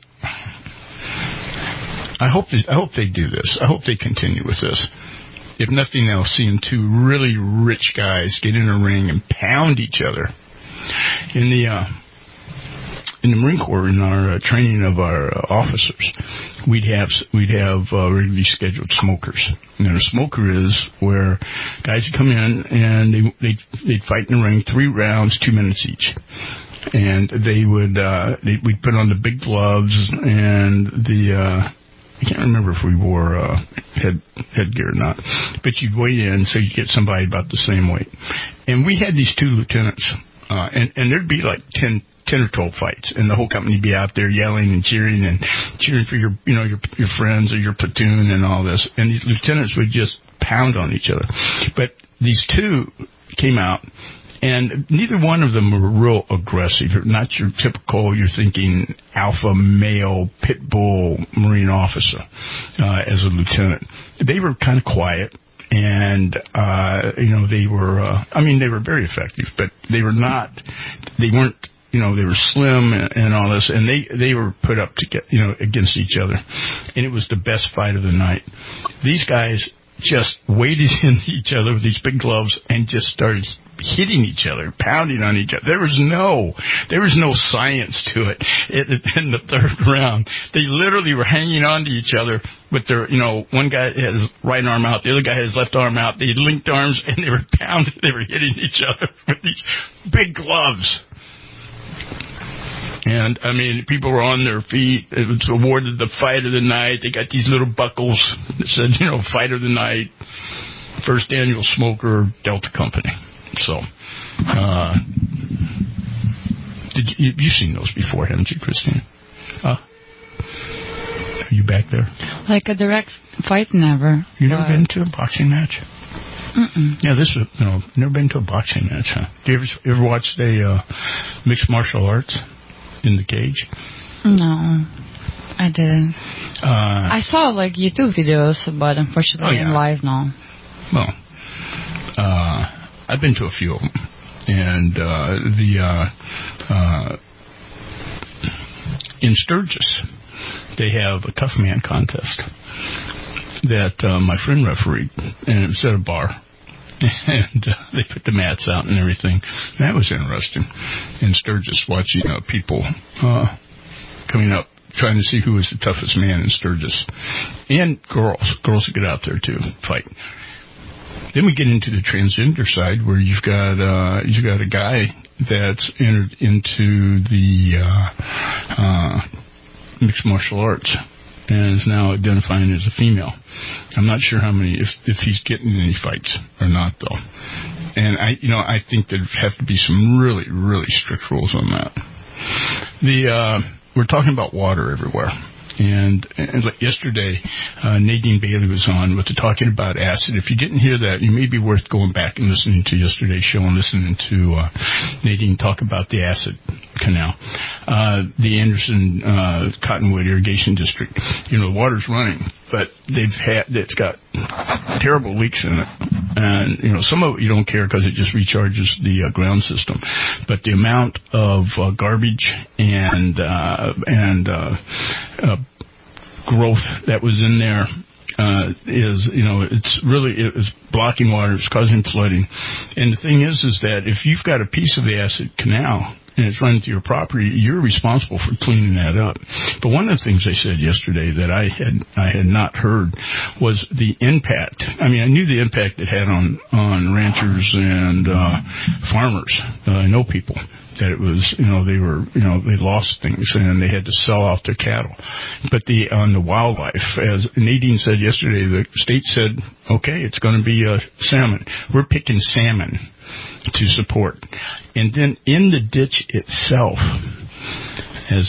I hope they do this. I hope they continue with this. If nothing else, seeing 2 really rich guys get in a ring and pound each other. In the Marine Corps, in our training of our officers, we'd have regularly scheduled smokers. And a smoker is where guys would come in and they'd fight in the ring 3 rounds, 2 minutes each. And we'd put on the big gloves and I can't remember if we wore headgear or not, but you'd weigh in so you'd get somebody about the same weight. And we had these 2 lieutenants, and there'd be like 10 or 12 fights, and the whole company would be out there yelling and cheering for your friends or your platoon and all this. And these lieutenants would just pound on each other. But these 2 came out, and neither one of them were real aggressive. Not your typical, you're thinking alpha male pit bull Marine officer as a lieutenant. They were kind of quiet, and they were very effective, but they weren't. They were slim and all this, and they were put up to get against each other, and it was the best fight of the night. These guys just waded into each other with these big gloves and just started hitting each other, pounding on each other. There was no science to it. In the 3rd round, they literally were hanging on to each other with their, one guy had his right arm out, the other guy had his left arm out. They linked arms and they were pounding, they were hitting each other with these big gloves. And, I mean, people were on their feet. It was awarded the fight of the night. They got these little buckles that said, fight of the night, first annual smoker, Delta Company. So, you've seen those before, haven't you, Christine? Are you back there? Like a direct fight, never. You never been to a boxing match? Mm-mm. Yeah, never been to a boxing match, huh? Do you ever watched a mixed martial arts in the cage? No, I didn't. I saw YouTube videos, but unfortunately in live, no. Well, I've been to a few of them, and in Sturgis, they have a tough man contest that my friend refereed, and it was at a bar. And they put the mats out and everything. That was interesting. In Sturgis, watching people coming up, trying to see who was the toughest man in Sturgis. And girls get out there too, fight. Then we get into the transgender side, where you've got a guy that's entered into the mixed martial arts and is now identifying as a female. I'm not sure how many, if he's getting any fights or not, though. And I think there have to be some really, really strict rules on that. We're talking about water everywhere. And like yesterday, Nadine Bailey was on with talking about acid. If you didn't hear that, you may be worth going back and listening to yesterday's show and listening to Nadine talk about the acid canal. The Anderson Cottonwood Irrigation District. The water's running, but it's got terrible leaks in it. And, some of it you don't care because it just recharges the ground system. But the amount of garbage and growth that was in there it's blocking water, it's causing flooding. And the thing is that if you've got a piece of the acid canal and it's running through your property, you're responsible for cleaning that up. But one of the things they said yesterday that I had not heard was the impact. I mean, I knew the impact it had on ranchers and farmers. I know people that it was, they lost things and they had to sell off their cattle. But on the wildlife, as Nadine said yesterday, the state said, okay, it's going to be salmon. We're picking salmon to support. And then in the ditch itself, as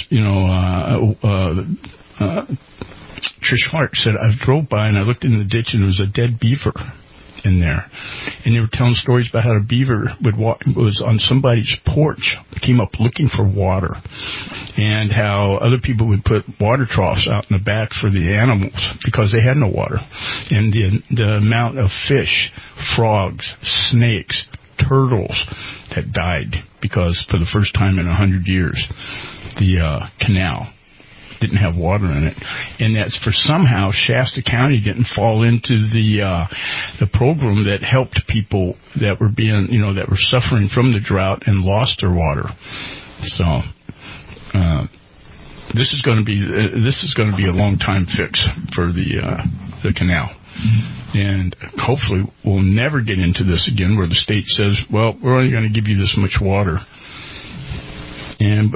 Trish Hart said, I drove by and I looked in the ditch and there was a dead beaver in there. And they were telling stories about how a beaver was on somebody's porch, came up looking for water, and how other people would put water troughs out in the back for the animals because they had no water. And the amount of fish, frogs, snakes, turtles that died because for the first time in 100 years, the canal didn't have water in it, and that's for somehow Shasta County didn't fall into the program that helped people that were that were suffering from the drought and lost their water. So this is going to be a long time fix for the canal. And hopefully we'll never get into this again where the state says, well, we're only going to give you this much water. Then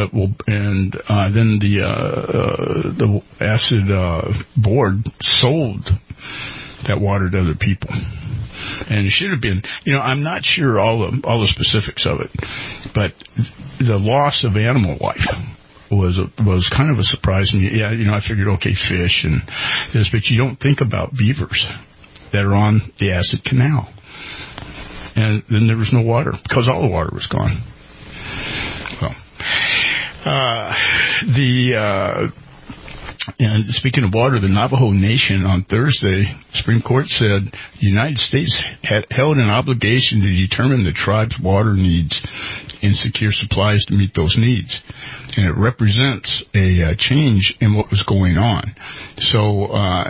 the acid board sold that water to other people, and it should have been. I'm not sure all the specifics of it, but the loss of animal life was kind of a surprise to me. Yeah, I figured okay, fish and this, but you don't think about beavers that are on the acid canal, and then there was no water because all the water was gone. Well, and speaking of water, the Navajo Nation on Thursday, Supreme Court said the United States had held an obligation to determine the tribe's water needs and secure supplies to meet those needs. And it represents a change in what was going on. So,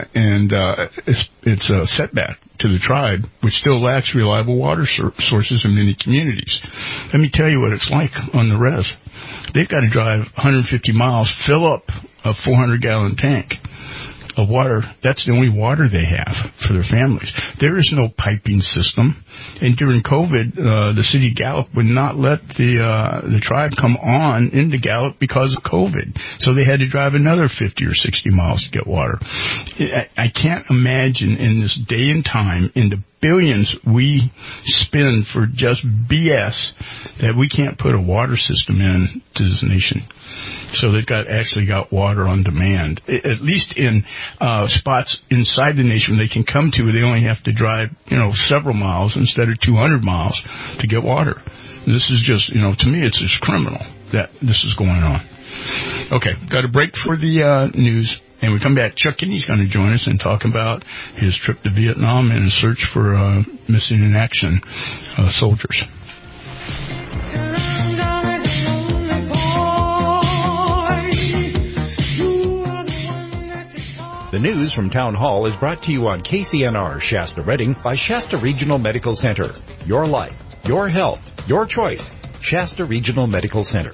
it's a setback to the tribe, which still lacks reliable water sources in many communities. Let me tell you what it's like on the res. They've got to drive 150 miles, fill up a 400-gallon tank, of water. That's the only water they have for their families. There is no piping system. And during COVID, the city of Gallup would not let the tribe come on into Gallup because of COVID. So they had to drive another 50 or 60 miles to get water. I can't imagine in this day and time, in the billions we spend for just BS, that we can't put a water system in to this nation. So they've actually got water on demand, at least in spots inside the nation they can come to. They only have to drive, several miles instead of 200 miles to get water. And this is just, to me, it's just criminal that this is going on. Okay, got a break for the news. And we come back, Chuck Kinney's going to join us and talk about his trip to Vietnam and his search for missing in action soldiers. The news from Town Hall is brought to you on KCNR Shasta Redding by Shasta Regional Medical Center. Your life, your health, your choice. Shasta Regional Medical Center.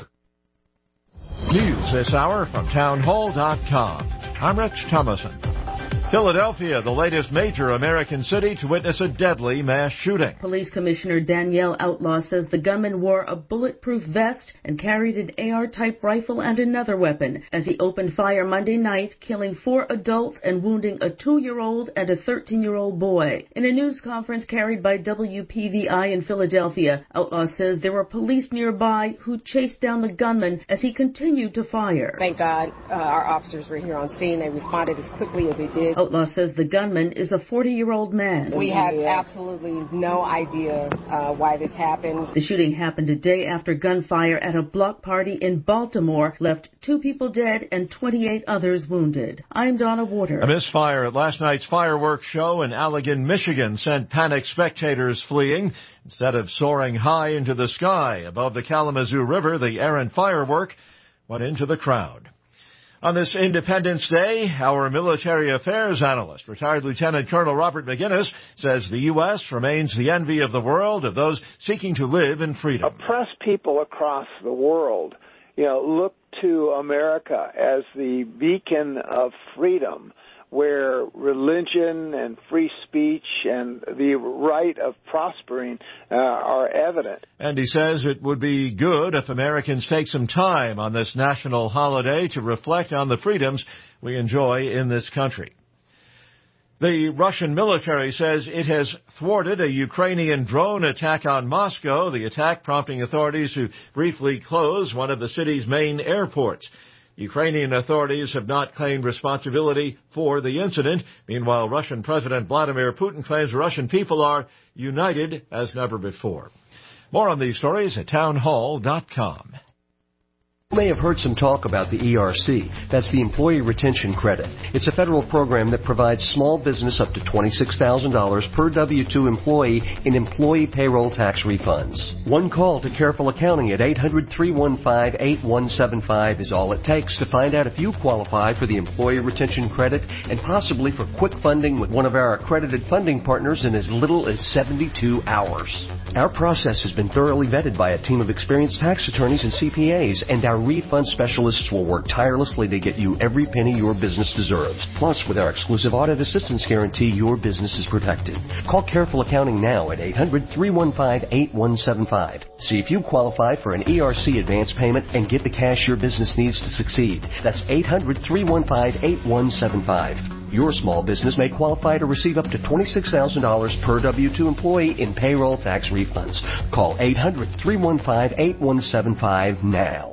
News this hour from townhall.com. I'm Rich Thomason. Philadelphia, the latest major American city to witness a deadly mass shooting. Police Commissioner Danielle Outlaw says the gunman wore a bulletproof vest and carried an AR-type rifle and another weapon as he opened fire Monday night, killing 4 adults and wounding a 2-year-old and a 13-year-old boy. In a news conference carried by WPVI in Philadelphia, Outlaw says there were police nearby who chased down the gunman as he continued to fire. Thank God our officers were here on scene. They responded as quickly as they did. Outlaw says the gunman is a 40-year-old man. We have absolutely no idea why this happened. The shooting happened a day after gunfire at a block party in Baltimore left 2 people dead and 28 others wounded. I'm Donna Warder. A misfire at last night's fireworks show in Allegan, Michigan sent panicked spectators fleeing. Instead of soaring high into the sky above the Kalamazoo River, the errant firework went into the crowd. On this Independence Day, our military affairs analyst, retired Lieutenant Colonel Robert McGinnis, says the U.S. remains the envy of the world of those seeking to live in freedom. Oppressed people across the world, look to America as the beacon of freedom, where religion and free speech and the right of prospering are evident. And he says it would be good if Americans take some time on this national holiday to reflect on the freedoms we enjoy in this country. The Russian military says it has thwarted a Ukrainian drone attack on Moscow, the attack prompting authorities to briefly close one of the city's main airports. Ukrainian authorities have not claimed responsibility for the incident. Meanwhile, Russian President Vladimir Putin claims the Russian people are united as never before. More on these stories at townhall.com. You may have heard some talk about the ERC. That's the Employee Retention Credit. It's a federal program that provides small business up to $26,000 per W-2 employee in employee payroll tax refunds. One call to Careful Accounting at 800-315-8175 is all it takes to find out if you qualify for the Employee Retention Credit and possibly for quick funding with one of our accredited funding partners in as little as 72 hours. Our process has been thoroughly vetted by a team of experienced tax attorneys and CPAs, and our refund specialists will work tirelessly to get you every penny your business deserves. Plus, with our exclusive audit assistance guarantee, your business is protected. Call Careful Accounting now at 800-315-8175. See if you qualify for an ERC advance payment and get the cash your business needs to succeed. That's 800-315-8175. Your small business may qualify to receive up to $26,000 per W-2 employee in payroll tax refunds. Call 800-315-8175 now.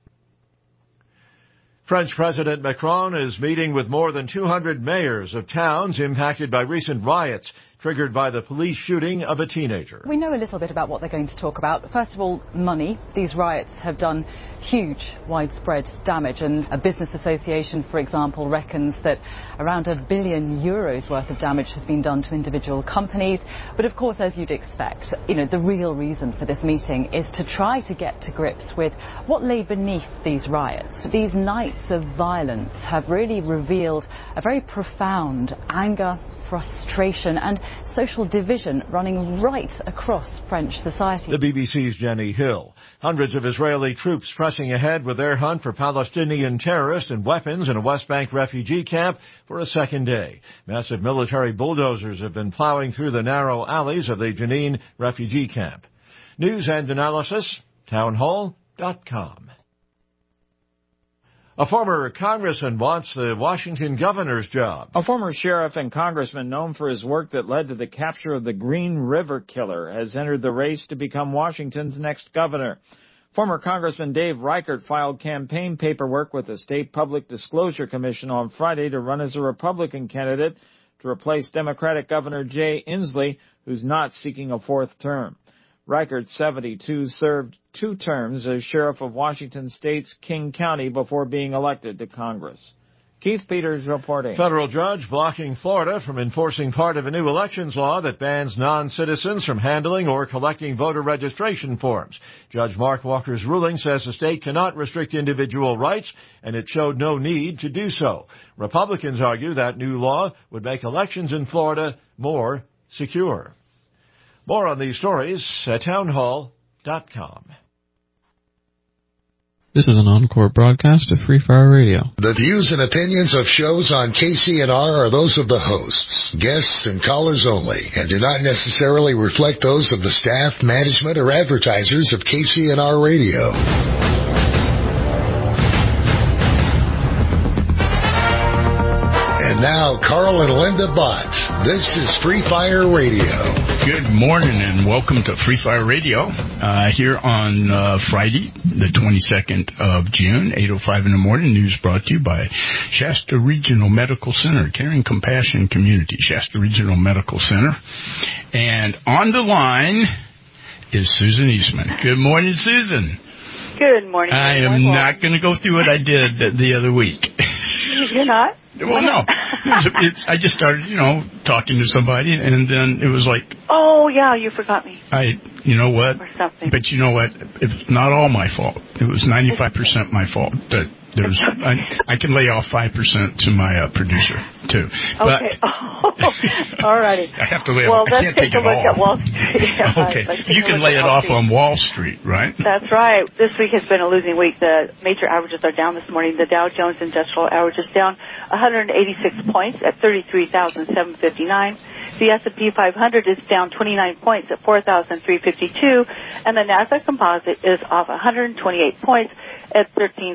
French President Macron is meeting with more than 200 mayors of towns impacted by recent riots triggered by the police shooting of a teenager. We know a little bit about what they're going to talk about. First of all, money. These riots have done huge, widespread damage, and a business association, for example, reckons that around €1 billion worth of damage has been done to individual companies. But of course, as you'd expect, the real reason for this meeting is to try to get to grips with what lay beneath these riots. These nights of violence have really revealed a very profound anger, frustration and social division running right across French society. The BBC's Jenny Hill. Hundreds of Israeli troops pressing ahead with their hunt for Palestinian terrorists and weapons in a West Bank refugee camp for a second day. Massive military bulldozers have been plowing through the narrow alleys of the Jenin refugee camp. News and analysis, townhall.com. A former congressman wants the Washington governor's job. A former sheriff and congressman known for his work that led to the capture of the Green River Killer has entered the race to become Washington's next governor. Former Congressman Dave Reichert filed campaign paperwork with the State Public Disclosure Commission on Friday to run as a Republican candidate to replace Democratic Governor Jay Inslee, who's not seeking a fourth term. Reichert, 72, served 2 terms as sheriff of Washington State's King County before being elected to Congress. Keith Peters reporting. Federal judge blocking Florida from enforcing part of a new elections law that bans non-citizens from handling or collecting voter registration forms. Judge Mark Walker's ruling says the state cannot restrict individual rights, and it showed no need to do so. Republicans argue that new law would make elections in Florida more secure. More on these stories at townhall.com. This is an encore broadcast of Free Fire Radio. The views and opinions of shows on KCNR are those of the hosts, guests, and callers only, and do not necessarily reflect those of the staff, management, or advertisers of KCNR Radio. And now, Carl and Linda Bott. This is Free Fire Radio. Good morning and welcome to Free Fire Radio here on Friday, the 22nd of June, 8:05 in the morning. News brought to you by Shasta Regional Medical Center, Caring Compassion Community, Shasta Regional Medical Center. And on the line is Susan Eastman. Good morning, Susan. Good morning. I am not going to go through what I did the other week. You're not? Well, no. I just started, talking to somebody, and then it was like... Oh, yeah, you forgot me. You know what? Or something. But you know what? It's not all my fault. It was 95% my fault. That there's, I can lay off 5% to my producer, too. Okay. All righty. I have to lay it off. I can't take it all. Well, let's take a look at Wall Street. Okay. You can lay it off on Wall Street, right? That's right. This week has been a losing week. The major averages are down this morning. The Dow Jones Industrial Average is down 186 points at 33,759. The S&P 500 is down 29 points at 4,352. And the NASDAQ Composite is off 128 points at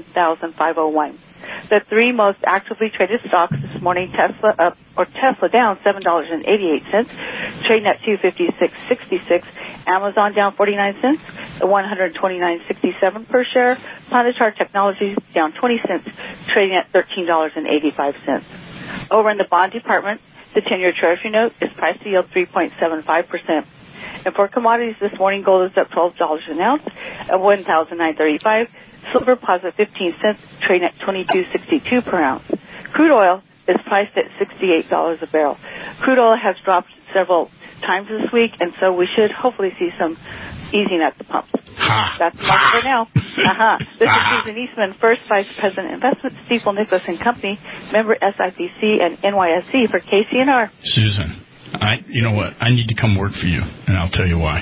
13,501. The 3 most actively traded stocks this morning, Tesla down $7.88, trading at $256.66. Amazon down 49 cents at $129.67 per share. Planetary Technologies down 20 cents, trading at $13.85. Over in the bond department, the 10-year Treasury note is priced to yield 3.75%. And for commodities this morning, gold is up $12 an ounce at $1,935. Silver positive 15 cents, trading at $22.62 per ounce. Crude oil is priced at $68 a barrel. Crude oil has dropped several times this week, and so we should hopefully see some easing at the pumps. That's much for now. This is Susan Eastman, First Vice President Investment, Stifel Nicholas & Company, member SIPC and NYSE for KCNR. Susan, you know what? I need to come work for you, and I'll tell you why.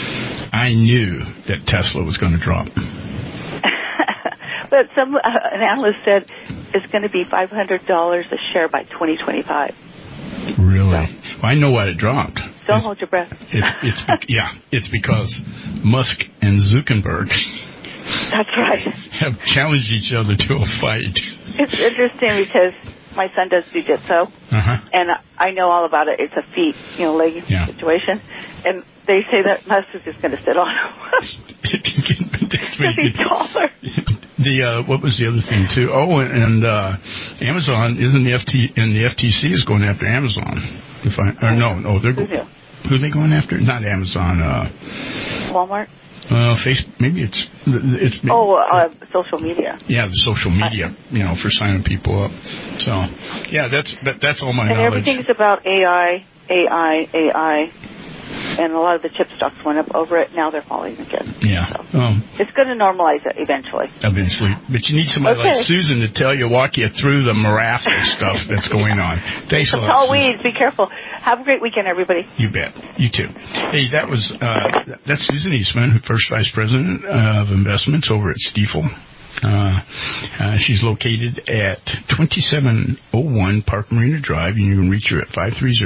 I knew that Tesla was going to drop. But an analyst said it's going to be $500 a share by 2025. Really? Well, I know why it dropped. Don't hold your breath. It's because Musk and Zuckerberg That's right. have challenged each other to a fight. It's interesting because my son does jiu-jitsu, and I know all about it. It's a feet, leg situation. And they say that Musk is just going to sit on him. Because he's taller. What was the other thing too? Oh, and Amazon isn't the FTC is going after Amazon. They're who are they going after? Not Amazon. Walmart. Maybe it's social media. Yeah, the social media. For signing people up. So that's all my knowledge. And everything's about AI. and a lot of the chip stocks went up over it. Now they're falling again. Yeah. So it's going to normalize it eventually. Eventually. But you need somebody like Susan to walk you through the morass of stuff that's going on. Thanks a lot, Tall Susan. weeds. Be careful. Have a great weekend, everybody. You bet. You too. Hey, that's Susan Eastman, First Vice President of Investments over at Stifel. She's located at 2701 Park Marina Drive, and you can reach her at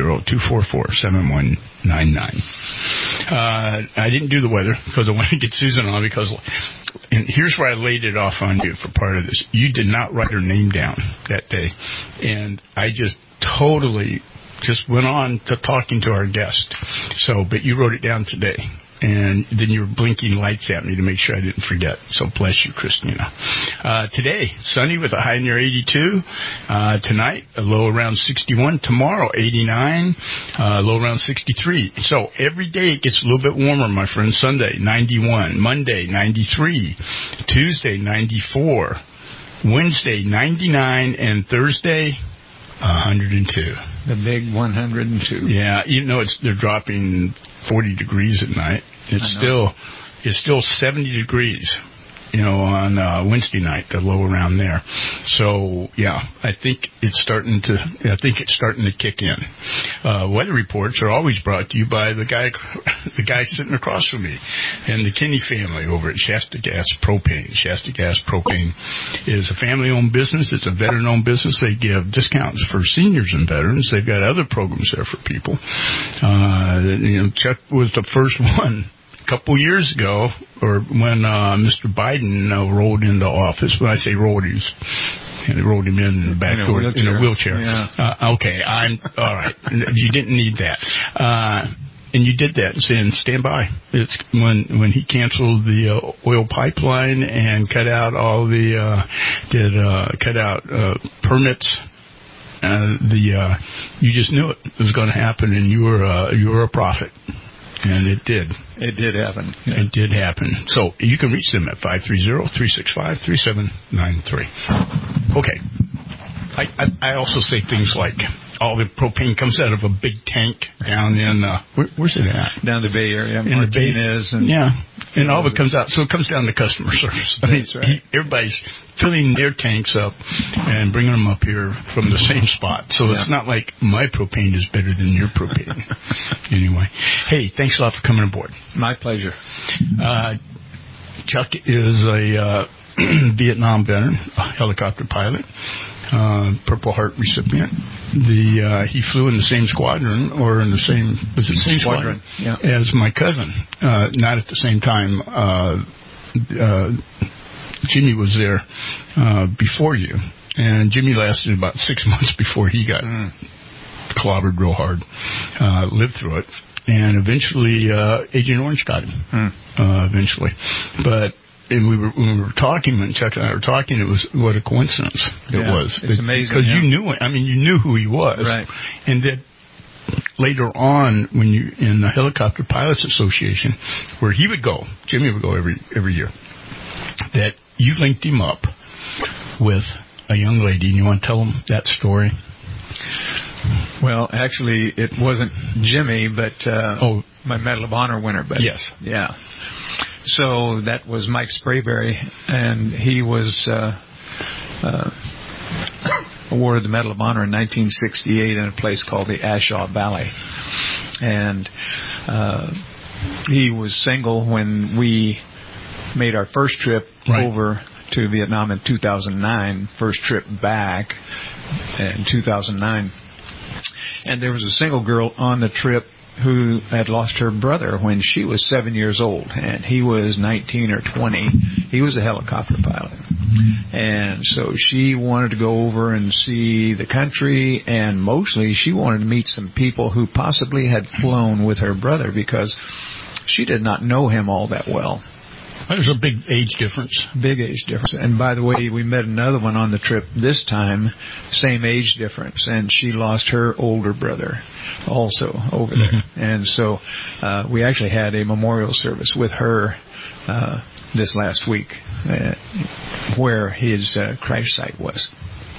530-244-7199. I didn't do the weather because I wanted to get Susan on and here's where I laid it off on you for part of this. You did not write her name down that day, and I just totally just went on to talking to our guest. But you wrote it down today. And then you were blinking lights at me to make sure I didn't forget. So bless you, Christina. Today, sunny with a high near 82. Tonight, a low around 61. Tomorrow, 89. Low around 63. So every day it gets a little bit warmer, my friend. Sunday, 91. Monday, 93. Tuesday, 94. Wednesday, 99. And Thursday, 102. The big 102. Yeah, even though they're dropping 40 degrees at night, it's still 70 degrees, on Wednesday night, the low around there. So yeah, I think it's starting to kick in. Weather reports are always brought to you by the guy sitting across from me and the Kinney family over at Shasta Gas Propane. Shasta Gas Propane is a family-owned business. It's a veteran-owned business. They give discounts for seniors and veterans. They've got other programs there for people. Chuck was the first one couple years ago, or when Mr. Biden rolled into office. When I say rolled, they rolled him in the back door in a wheelchair. Yeah. Okay, I'm all right. You didn't need that. And you did that, saying stand by. It's when he canceled the oil pipeline and cut out all the permits. You just knew it was going to happen, and you were a prophet. And it did. It did happen. Yeah. It did happen. So you can reach them at 530-365-3793. Okay. I also say things like all the propane comes out of a big tank down in where's it at? Down the Bay Area, in Martinez, the Bay, and all of it comes out. So it comes down to customer service. That's right. Everybody's filling their tanks up and bringing them up here from the same spot. So it's not like my propane is better than your propane. Anyway, hey, thanks a lot for coming aboard. My pleasure. Chuck is a Vietnam veteran, a helicopter pilot. Purple Heart recipient. He flew in the same squadron, or in the same squadron as my cousin. Not at the same time. Jimmy was there before you, and Jimmy lasted about 6 months before he got clobbered real hard. Lived through it, and eventually Agent Orange got him. Eventually, but. And when we were talking, when Chuck and I were talking, it was what a coincidence it was. It's amazing. Because you knew it. I mean, you knew who he was. Right. And that later on, when you in the Helicopter Pilots Association, where he would go, Jimmy would go every year, that you linked him up with a young lady. And you want to tell him that story? Well, actually, it wasn't Jimmy, but my Medal of Honor winner. But yes. Yeah. So that was Mike Sprayberry, and he was awarded the Medal of Honor in 1968 in a place called the Ashaw Valley. And he was single when we made our first trip over to Vietnam in 2009, first trip back in 2009. And there was a single girl on the trip who had lost her brother when she was 7 years old, and he was 19 or 20. He was a helicopter pilot. And so she wanted to go over and see the country, and mostly she wanted to meet some people who possibly had flown with her brother, because she did not know him all that well. There's a big age difference. Big age difference. And by the way, we met another one on the trip this time, same age difference, and she lost her older brother also over there. And so we actually had a memorial service with her this last week where his crash site was.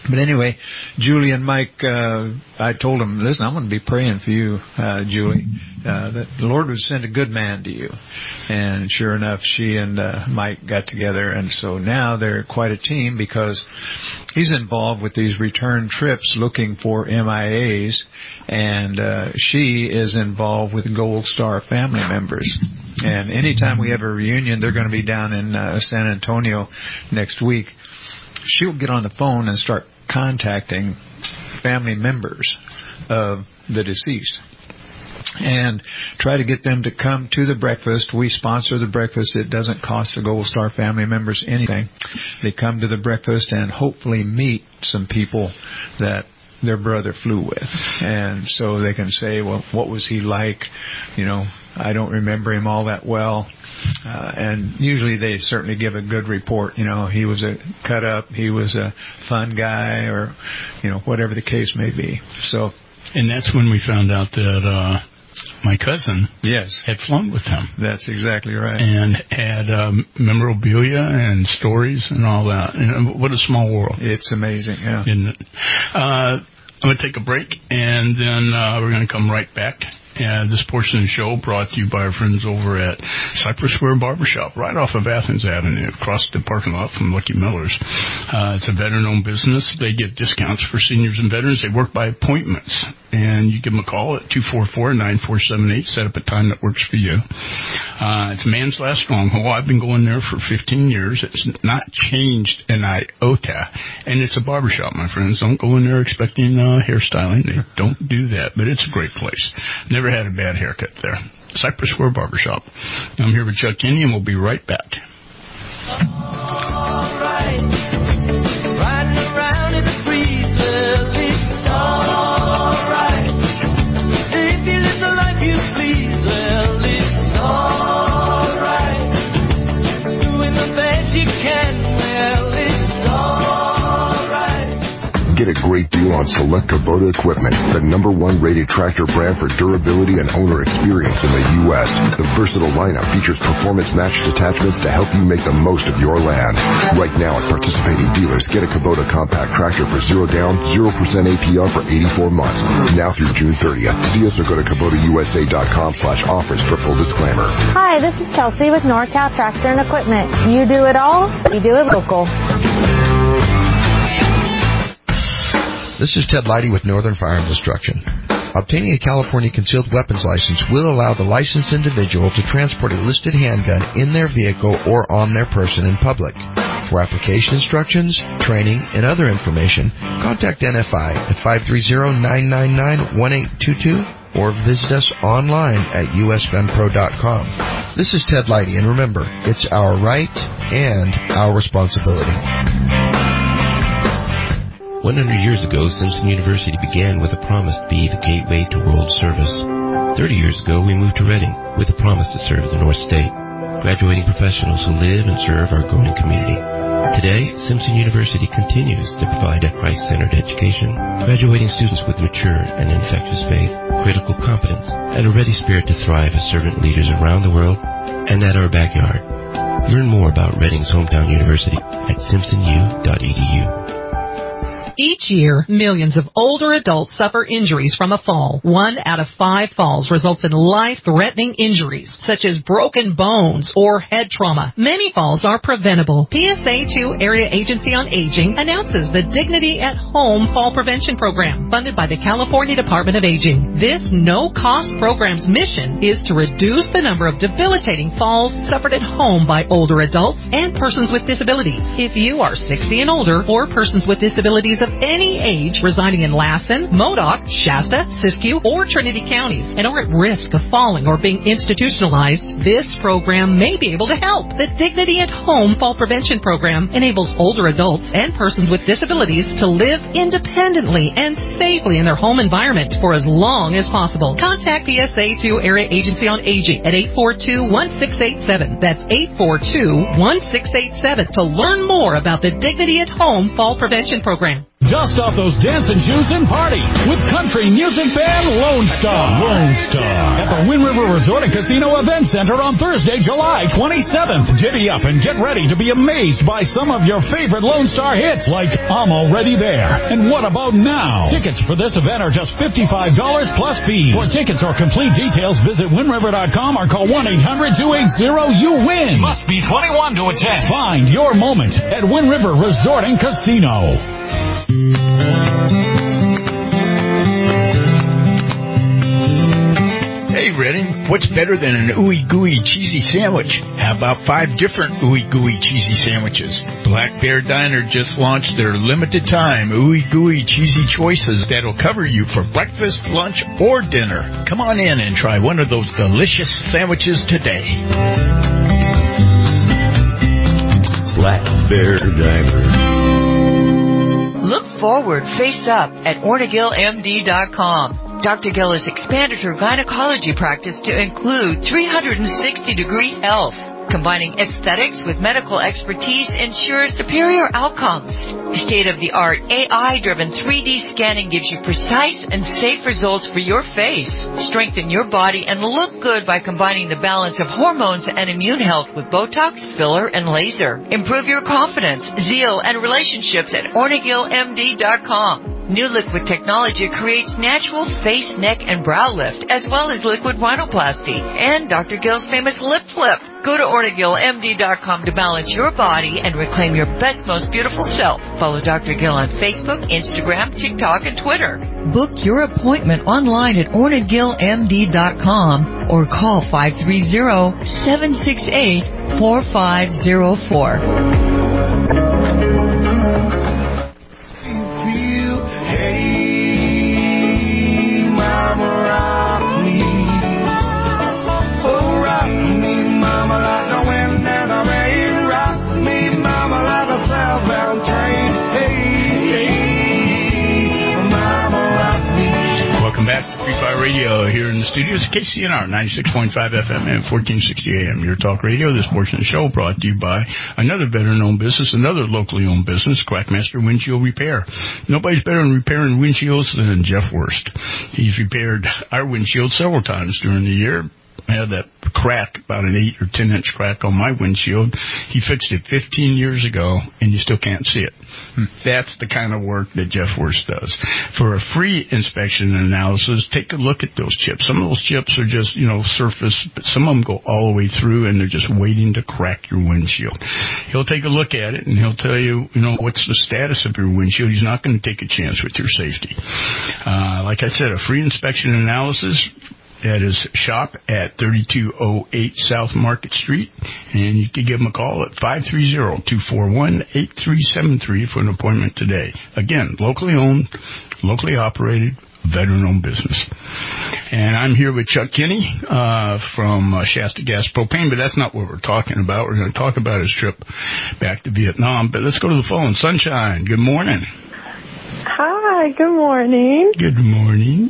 But anyway, Julie and Mike, I told them, listen, I'm going to be praying for you, Julie, that the Lord would send a good man to you. And sure enough, she and Mike got together. And so now they're quite a team because he's involved with these return trips looking for MIAs. And she is involved with Gold Star family members. And anytime we have a reunion, they're going to be down in San Antonio next week. She'll get on the phone and start contacting family members of the deceased and try to get them to come to the breakfast. We sponsor the breakfast. It doesn't cost the Gold Star family members anything. They come to the breakfast and hopefully meet some people that their brother flew with. And so they can say, well, what was he like? You know, I don't remember him all that well. And usually they certainly give a good report. You know, he was a cut up, he was a fun guy, or, you know, whatever the case may be. So, and that's when we found out that my cousin had flown with him. That's exactly right. And had memorabilia and stories and all that. And what a small world. It's amazing, yeah. Isn't it? I'm going to take a break, and then we're going to come right back. And this portion of the show brought to you by our friends over at Cypress Square Barbershop, right off of Athens Avenue, across the parking lot from Lucky Miller's. It's a veteran-owned business. They give discounts for seniors and veterans. They work by appointments. And you give them a call at 244-9478. Set up a time that works for you. It's Man's Last Stronghold. I've been going there for 15 years. It's not changed an iota. And it's a barbershop, my friends. Don't go in there expecting hairstyling. They don't do that. But it's a great place. Never had a bad haircut there. Cypress Square Barbershop. I'm here with Chuck Kenny, and we'll be right back. All right. Riding around in the breeze, well, it's all right. If you live the life you please, well, it's all right. Doing the best you can, well, it's all right. Get a great deal on select Kubota equipment, the #1 rated tractor brand for durability and owner experience in the U.S. The versatile lineup features performance-matched attachments to help you make the most of your land. Right now at participating dealers, get a Kubota compact tractor for 0 down, 0% APR for 84 months. Now through June 30th. See us or go to KubotaUSA.com/offers for full disclaimer. Hi, this is Chelsea with NorCal Tractor and Equipment. You do it all, we do it local. This is Ted Leidy with Northern Fire and Destruction. Obtaining a California concealed weapons license will allow the licensed individual to transport a listed handgun in their vehicle or on their person in public. For application instructions, training, and other information, contact NFI at 530-999-1822 or visit us online at usgunpro.com. This is Ted Leidy, and remember, it's our right and our responsibility. 100 years ago, Simpson University began with a promise to be the gateway to world service. 30 years ago, we moved to Reading with a promise to serve the North State, graduating professionals who live and serve our growing community. Today, Simpson University continues to provide a Christ-centered education, graduating students with mature and infectious faith, critical competence, and a ready spirit to thrive as servant leaders around the world and at our backyard. Learn more about Reading's hometown university at simpsonu.edu. Each year, millions of older adults suffer injuries from a fall. 1 out of 5 falls results in life-threatening injuries, such as broken bones or head trauma. Many falls are preventable. PSA 2 Area Agency on Aging announces the Dignity at Home Fall Prevention Program, funded by the California Department of Aging. This no-cost program's mission is to reduce the number of debilitating falls suffered at home by older adults and persons with disabilities. If you are 60 and older or persons with disabilities of any age residing in Lassen, Modoc, Shasta, Siskiyou, or Trinity counties and are at risk of falling or being institutionalized, this program may be able to help. The Dignity at Home Fall Prevention Program enables older adults and persons with disabilities to live independently and safely in their home environment for as long as possible. Contact PSA 2 Area Agency on Aging at 842-1687. That's 842-1687 to learn more about the Dignity at Home Fall Prevention Program. Dust off those dancing shoes and party with country music band Lone Star. At the Wind River Resort and Casino Event Center on Thursday, July 27th. Giddy up and get ready to be amazed by some of your favorite Lone Star hits like I'm Already There and What About Now. Tickets for this event are just $55 plus fees. For tickets or complete details, visit windriver.com or call 1-800-280-YOU-WIN. Must be 21 to attend. Find your moment at Wind River Resort and Casino. Hey, Redding, what's better than an ooey gooey cheesy sandwich? How about 5 different ooey gooey cheesy sandwiches? Black Bear Diner just launched their limited time ooey gooey cheesy choices that'll cover you for breakfast, lunch, or dinner. Come on in and try one of those delicious sandwiches today. Black Bear Diner. Look forward, face up at OrnagillMD.com. Dr. Gill has expanded her gynecology practice to include 360-degree health. Combining aesthetics with medical expertise ensures superior outcomes. State-of-the-art AI-driven 3D scanning gives you precise and safe results for your face. Strengthen your body and look good by combining the balance of hormones and immune health with Botox, filler, and laser. Improve your confidence, zeal, and relationships at OrnagillMD.com. New liquid technology creates natural face, neck, and brow lift, as well as liquid rhinoplasty and Dr. Gill's famous lip flip. Go to OrnagillMD.com to balance your body and reclaim your best, most beautiful self. Follow Dr. Gill on Facebook, Instagram, TikTok, and Twitter. Book your appointment online at OrnagillMD.com or call 530-768-4504. Welcome back to Free Fire Radio here in the studios at KCNR 96.5 FM and 1460 AM. Your talk radio. This portion of the show brought to you by another veteran-owned business, another locally owned business, Crackmaster Windshield Repair. Nobody's better in repairing windshields than Jeff Wurst. He's repaired our windshield several times during the year. I had that crack, about an 8 or 10 inch crack on my windshield. He fixed it 15 years ago, and you still can't see it. That's the kind of work that Jeff Wurst does. For a free inspection and analysis, take a look at those chips. Some of those chips are just, surface, but some of them go all the way through, and they're just waiting to crack your windshield. He'll take a look at it, and he'll tell you, what's the status of your windshield. He's not going to take a chance with your safety. Like I said, a free inspection and analysis. That is shop at 3208 South Market Street, and you can give them a call at 530-241-8373 for an appointment today. Again, locally owned, locally operated, veteran-owned business. And I'm here with Chuck Kinney from Shasta Gas Propane, but that's not what we're talking about. We're going to talk about his trip back to Vietnam, but let's go to the phone. Sunshine, good morning. Hi, good morning. Good morning.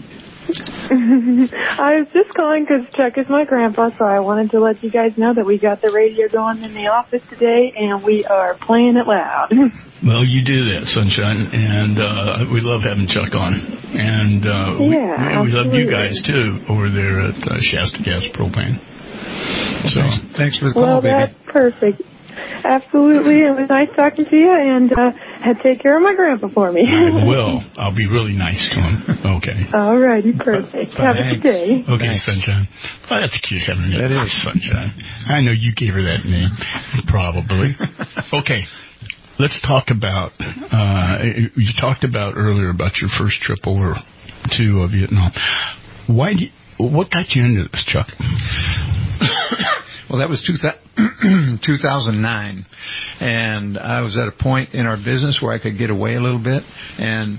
I was just calling because Chuck is my grandpa, so I wanted to let you guys know that we got the radio going in the office today, and we are playing it loud. Well, you do that, Sunshine, and we love having Chuck on. And we love you guys, too, over there at Shasta Gas Propane. So Thanks for the call, baby. Well, that's perfect. Absolutely. It was nice talking to you, and take care of my grandpa for me. I will. I'll be really nice to him. Okay. All righty. Perfect. Have a good day. Okay, thanks. Sunshine. Well, that's cute having a name. That is Sunshine. I know you gave her that name. Probably. Okay. Let's talk about, you talked about earlier about your first trip over to Vietnam. What got you into this, Chuck? Well, that was 2009, and I was at a point in our business where I could get away a little bit, and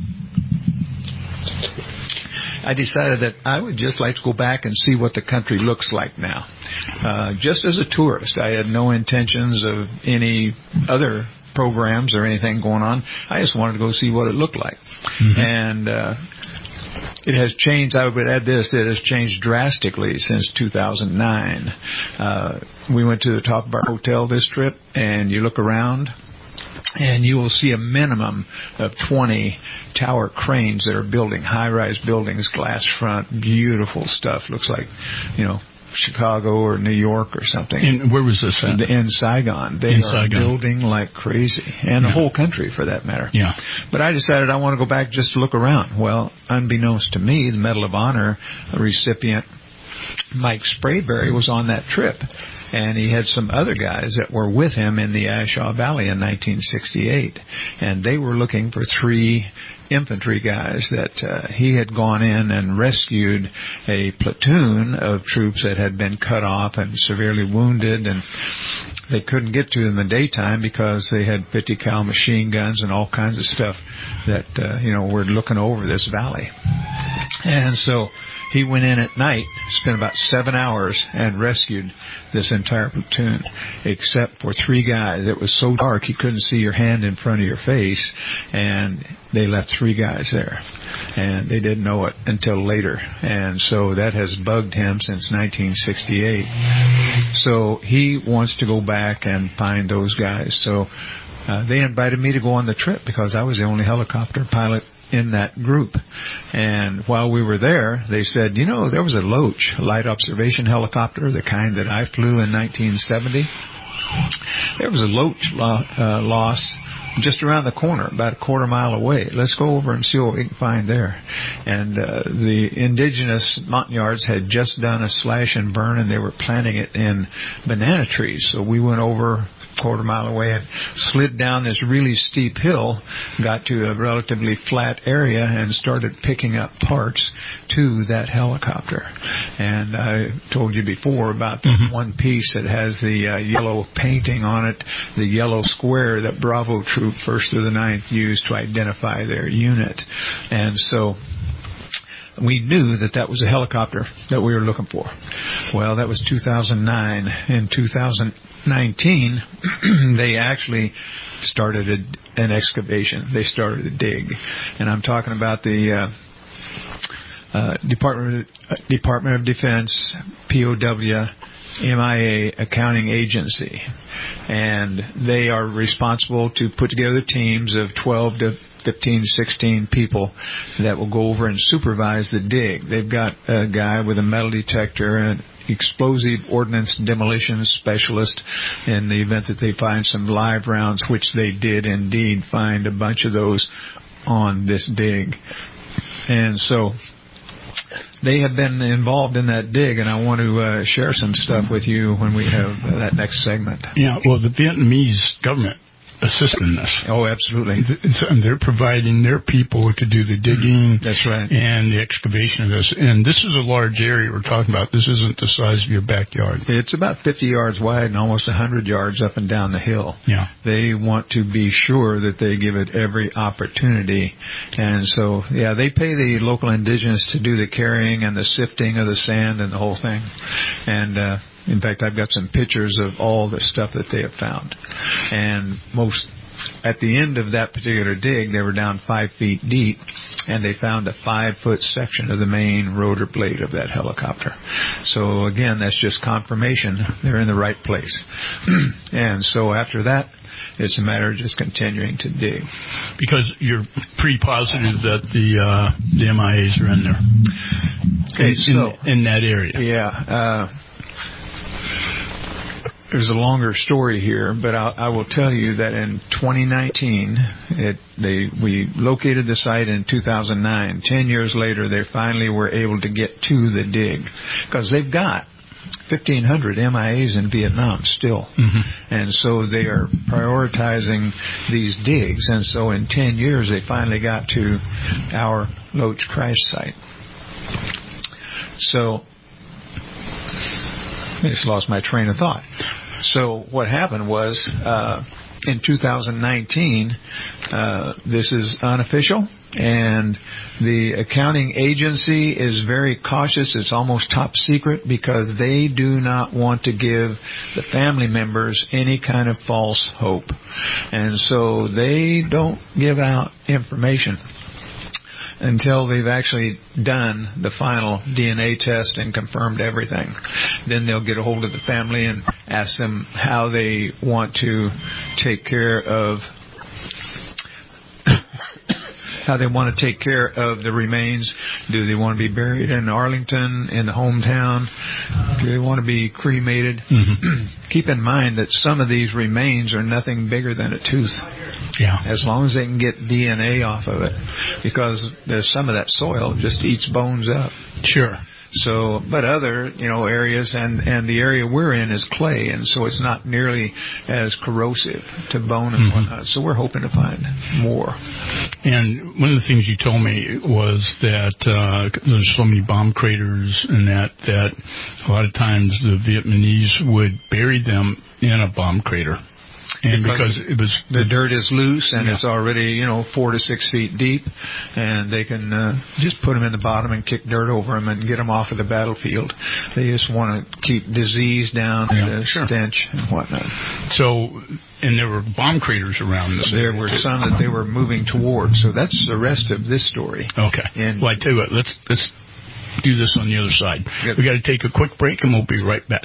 I decided that I would just like to go back and see what the country looks like now. Just as a tourist, I had no intentions of any other programs or anything going on. I just wanted to go see what it looked like. Mm-hmm. And it has changed. I would add this. It has changed drastically since 2009. We went to the top of our hotel this trip, and you look around, and you will see a minimum of 20 tower cranes that are building high-rise buildings, glass front, beautiful stuff. Looks like, Chicago or New York or something. And where was this at? In Saigon. They are building like crazy, and the whole country for that matter. Yeah. But I decided I want to go back just to look around. Well, unbeknownst to me, the Medal of Honor recipient Mike Sprayberry was on that trip. And he had some other guys that were with him in the Ashaw Valley in 1968. And they were looking for 3 infantry guys that he had gone in and rescued a platoon of troops that had been cut off and severely wounded. And they couldn't get to them in the daytime because they had 50 cal machine guns and all kinds of stuff that, were looking over this valley. And so he went in at night, spent about 7 hours, and rescued this entire platoon, except for 3 guys. It was so dark you couldn't see your hand in front of your face, and they left 3 guys there. And they didn't know it until later. And so that has bugged him since 1968. So he wants to go back and find those guys. So they invited me to go on the trip because I was the only helicopter pilot in that group. And while we were there, they said, there was a Loach light observation helicopter, the kind that I flew in 1970. There was a Loach lost just around the corner, about a quarter mile away. Let's go over and see what we can find there. And the indigenous Montagnards had just done a slash and burn, and they were planting it in banana trees. So we went over quarter mile away and slid down this really steep hill, got to a relatively flat area, and started picking up parts to that helicopter. And I told you before about the one piece that has the yellow painting on it, the yellow square that Bravo Troop 1st through the 9th used to identify their unit. And so we knew that was a helicopter that we were looking for. Well, that was 2009. In 2019, they actually started an excavation. They started a dig. And I'm talking about the Department of Defense, POW, MIA accounting agency. And they are responsible to put together teams of 12 to 15, 16 people that will go over and supervise the dig. They've got a guy with a metal detector, an explosive ordnance demolition specialist in the event that they find some live rounds, which they did indeed find a bunch of those on this dig. And so they have been involved in that dig, and I want to share some stuff with you when we have that next segment. Yeah, well, the Vietnamese government assist in this. Oh, absolutely. And they're providing their people to do the digging. That's right. And the excavation of this. And this is a large area we're talking about. This isn't the size of your backyard. It's about 50 yards wide and almost 100 yards up and down the hill. Yeah. They want to be sure that they give it every opportunity. And so, yeah, they pay the local indigenous to do the carrying and the sifting of the sand and the whole thing. And, in fact, I've got some pictures of all the stuff that they have found. And at the end of that particular dig, they were down 5 feet deep, and they found a 5-foot section of the main rotor blade of that helicopter. So, again, that's just confirmation they're in the right place. And so after that, it's a matter of just continuing to dig. Because you're pretty positive that the MIAs are in there. Okay, in that area. Yeah. There's a longer story here, but I will tell you that in 2019, we located the site in 2009. 10 years later, they finally were able to get to the dig, because they've got 1,500 MIAs in Vietnam still. And so they are prioritizing these digs. And so in 10 years, they finally got to our Loach crash site. So I just lost my train of thought. So what happened was, in 2019, this is unofficial, and the accounting agency is very cautious. It's almost top secret because they do not want to give the family members any kind of false hope. And so they don't give out information until they've actually done the final DNA test and confirmed everything. Then they'll get a hold of the family and ask them how they want to take care of how they want to take care of the remains. Do they want to be buried in Arlington, in the hometown? Do they want to be cremated? Mm-hmm. Keep in mind that some of these remains are nothing bigger than a tooth. Yeah. As long as they can get DNA off of it, because there's some of that soil just eats bones up. Sure. So, but other, areas, and the area we're in is clay, and so it's not nearly as corrosive to bone and whatnot. So we're hoping to find more. And one of the things you told me was that there's so many bomb craters, and that a lot of times the Vietnamese would bury them in a bomb crater. And because it was the dirt is loose and it's already 4 to 6 feet deep, and they can just put them in the bottom and kick dirt over them and get them off of the battlefield. They just want to keep disease down and the stench and whatnot. So, and there were bomb craters around this. There were some that they were moving towards. So that's the rest of this story. Okay. And well, I tell you what, let's do this on the other side. Good. We got to take a quick break, and we'll be right back.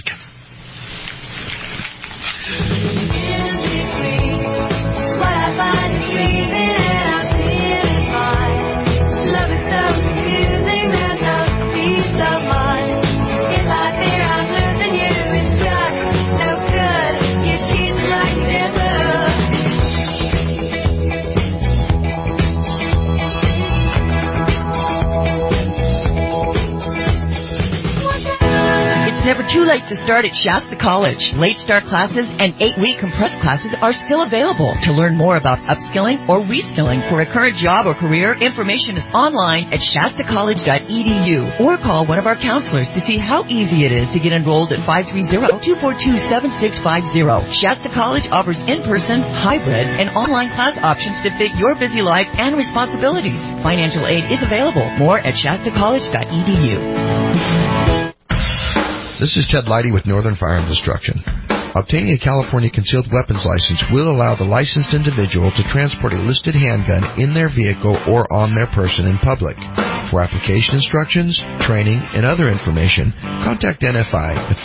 Never too late to start at Shasta College. Late start classes and 8-week compressed classes are still available. To learn more about upskilling or reskilling for a current job or career, information is online at shastacollege.edu or call one of our counselors to see how easy it is to get enrolled at 530-242-7650. Shasta College offers in-person, hybrid, and online class options to fit your busy life and responsibilities. Financial aid is available. More at shastacollege.edu. This is Ted Leidy with Northern Fire and Destruction. Obtaining a California concealed weapons license will allow the licensed individual to transport a listed handgun in their vehicle or on their person in public. For application instructions, training, and other information, contact NFI at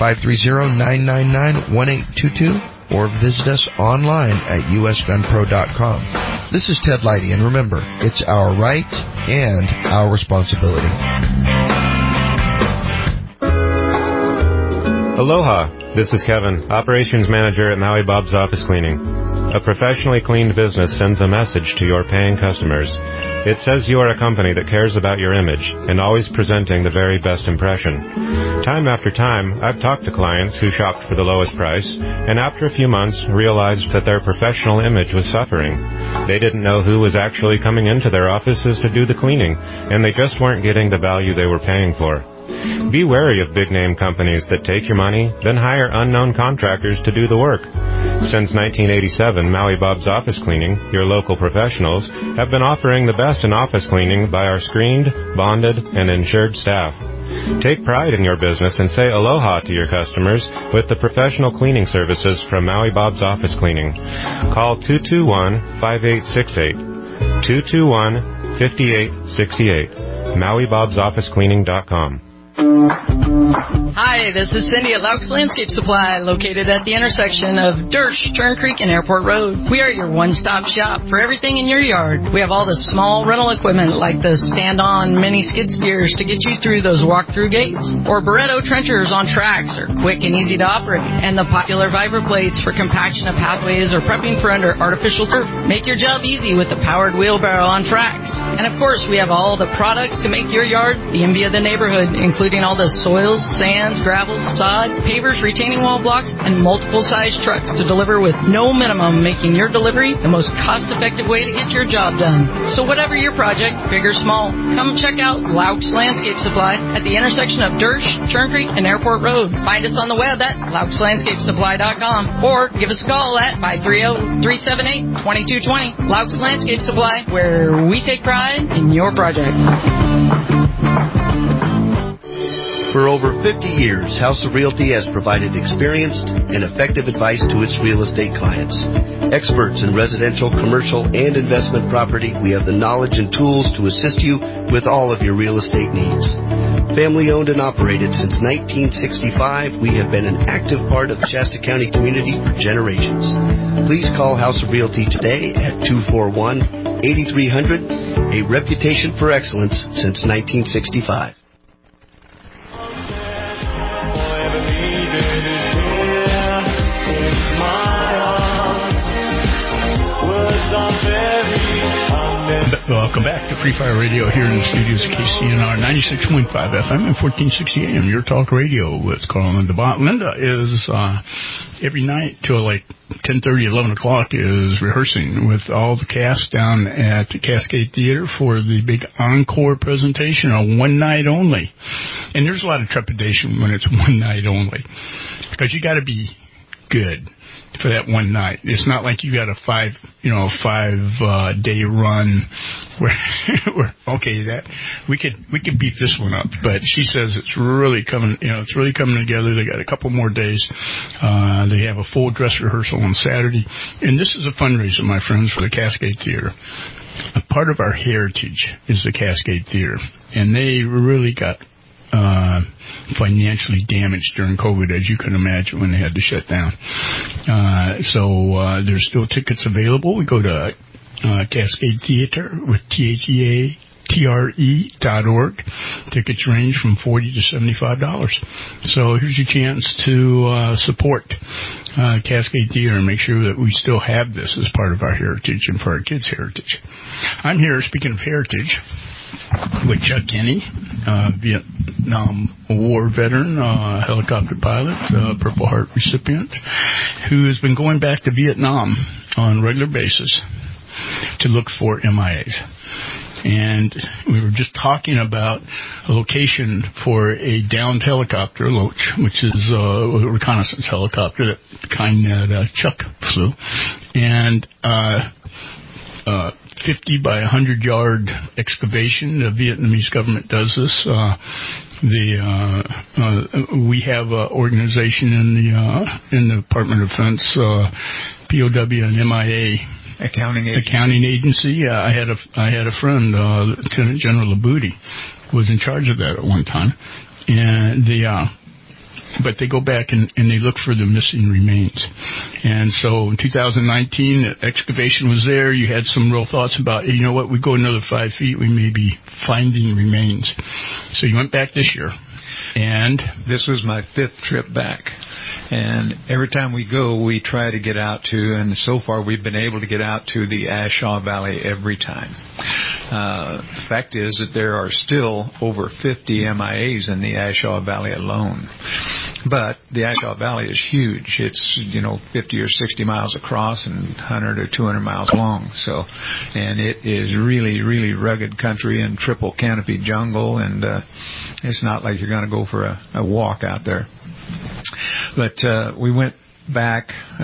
530-999-1822 or visit us online at usgunpro.com. This is Ted Leidy, and remember, it's our right and our responsibility. Aloha, this is Kevin, Operations Manager at Maui Bob's Office Cleaning. A professionally cleaned business sends a message to your paying customers. It says you are a company that cares about your image and always presenting the very best impression. Time after time, I've talked to clients who shopped for the lowest price and after a few months realized that their professional image was suffering. They didn't know who was actually coming into their offices to do the cleaning, and they just weren't getting the value they were paying for. Be wary of big-name companies that take your money, then hire unknown contractors to do the work. Since 1987, Maui Bob's Office Cleaning, your local professionals, have been offering the best in office cleaning by our screened, bonded, and insured staff. Take pride in your business and say aloha to your customers with the professional cleaning services from Maui Bob's Office Cleaning. Call 221-5868, 221-5868, MauiBob'sOfficeCleaning.com. Hi, this is Cindy at Laux Landscape Supply, located at the intersection of Dersh, Turn Creek, and Airport Road. We are your one-stop shop for everything in your yard. We have all the small rental equipment like the stand-on mini skid steers to get you through those walk-through gates, or Barretto trenchers on tracks are quick and easy to operate, and the popular Viper plates for compaction of pathways or prepping for under artificial turf. Make your job easy with the powered wheelbarrow on tracks. And of course, we have all the products to make your yard the envy of the neighborhood, including all the soils, sands, gravels, sod, pavers, retaining wall blocks, and multiple size trucks to deliver with no minimum, making your delivery the most cost-effective way to get your job done. So whatever your project, big or small, come check out Laux Landscape Supply at the intersection of Dersh, Turn Creek, and Airport Road. Find us on the web at LauxLandscapeSupply.com or give us a call at 530-378-2220. Laux Landscape Supply, where we take pride in your project. For over 50 years, House of Realty has provided experienced and effective advice to its real estate clients. Experts in residential, commercial, and investment property, we have the knowledge and tools to assist you with all of your real estate needs. Family owned and operated since 1965, we have been an active part of the Shasta County community for generations. Please call House of Realty today at 241-8300 a reputation for excellence since 1965. Welcome back to Free Fire Radio here in the studios of KCNR 96.5 FM and 1460 AM. Your talk radio with Carl and Linda. Linda is every night till like 10:30, 11 o'clock is rehearsing with all the cast down at the Cascade Theater for the big encore presentation on one night only. And there's a lot of trepidation when it's one night only because you got to be good for that one night. It's not like you got a 5 day run where okay, that we could beat this one up. But she says it's really coming together. They got a couple more days. They have a full dress rehearsal on Saturday, and this is a fundraiser, my friends, for the Cascade Theater. A part of our heritage is the Cascade Theater, and they really got financially damaged during COVID, as you can imagine, when they had to shut down. So there's still tickets available. We go to Cascade Theater with THEATRE.org. Tickets range from $40 to $75. So here's your chance to support Cascade Theater and make sure that we still have this as part of our heritage and for our kids' heritage. I'm here, speaking of heritage, with Chuck Kenny, Vietnam War veteran, helicopter pilot, Purple Heart recipient, who has been going back to Vietnam on a regular basis to look for MIAs. And we were just talking about a location for a downed helicopter, Loach, which is a reconnaissance helicopter, that kind that Chuck flew. And 50 by 100 yard excavation. The Vietnamese government does this. We have an organization in the Department of Defense, POW and MIA accounting agency. I had a friend, Lieutenant General Labudi, was in charge of that at one time, and but they go back and they look for the missing remains. And so in 2019, the excavation was there. You had some real thoughts about, you know what, we go another 5 feet, we may be finding remains. So you went back this year. And this was my 5th trip back. And every time we go, we try to get out to, and so far we've been able to get out to the Ashaw Valley every time. The fact is that there are still over 50 MIAs in the Ashaw Valley alone. But the Ashaw Valley is huge. It's, 50 or 60 miles across and 100 or 200 miles long. So, and it is really, really rugged country and triple canopy jungle, and it's not like you're going to go for a walk out there. But we went back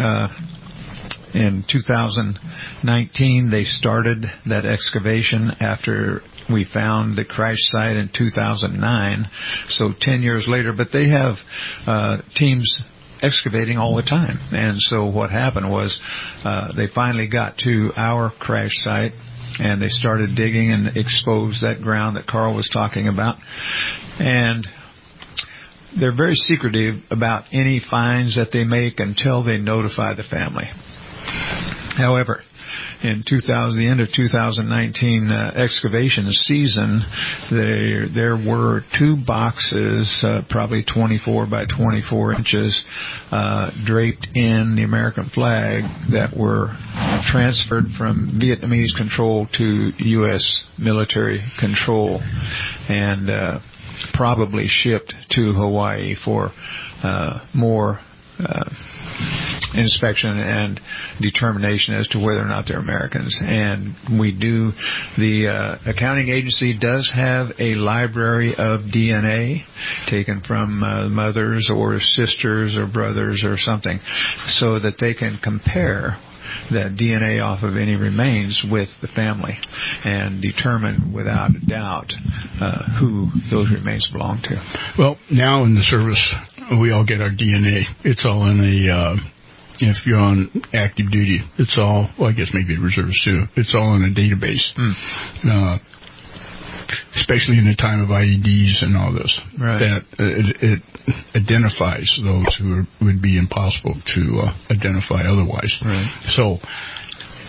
in 2019. They started that excavation after we found the crash site in 2009, so 10 years later. But they have teams excavating all the time. And so what happened was they finally got to our crash site, and they started digging and exposed that ground that Carl was talking about. And they're very secretive about any finds that they make until they notify the family. However, in the end of 2019 excavation season, there were 2 boxes, probably 24 by 24 inches, draped in the American flag that were transferred from Vietnamese control to U.S. military control, and probably shipped to Hawaii for more inspection and determination as to whether or not they're Americans. And the accounting agency does have a library of DNA taken from mothers or sisters or brothers or something, so that they can compare that DNA off of any remains with the family and determine without a doubt who those remains belong to. Well, now in the service, we all get our DNA. It's all in if you're on active duty, it's all, well, I guess maybe reserves too, it's all in a database. Especially in the time of IEDs and all this. Right. That it identifies those who would be impossible to identify otherwise. Right. So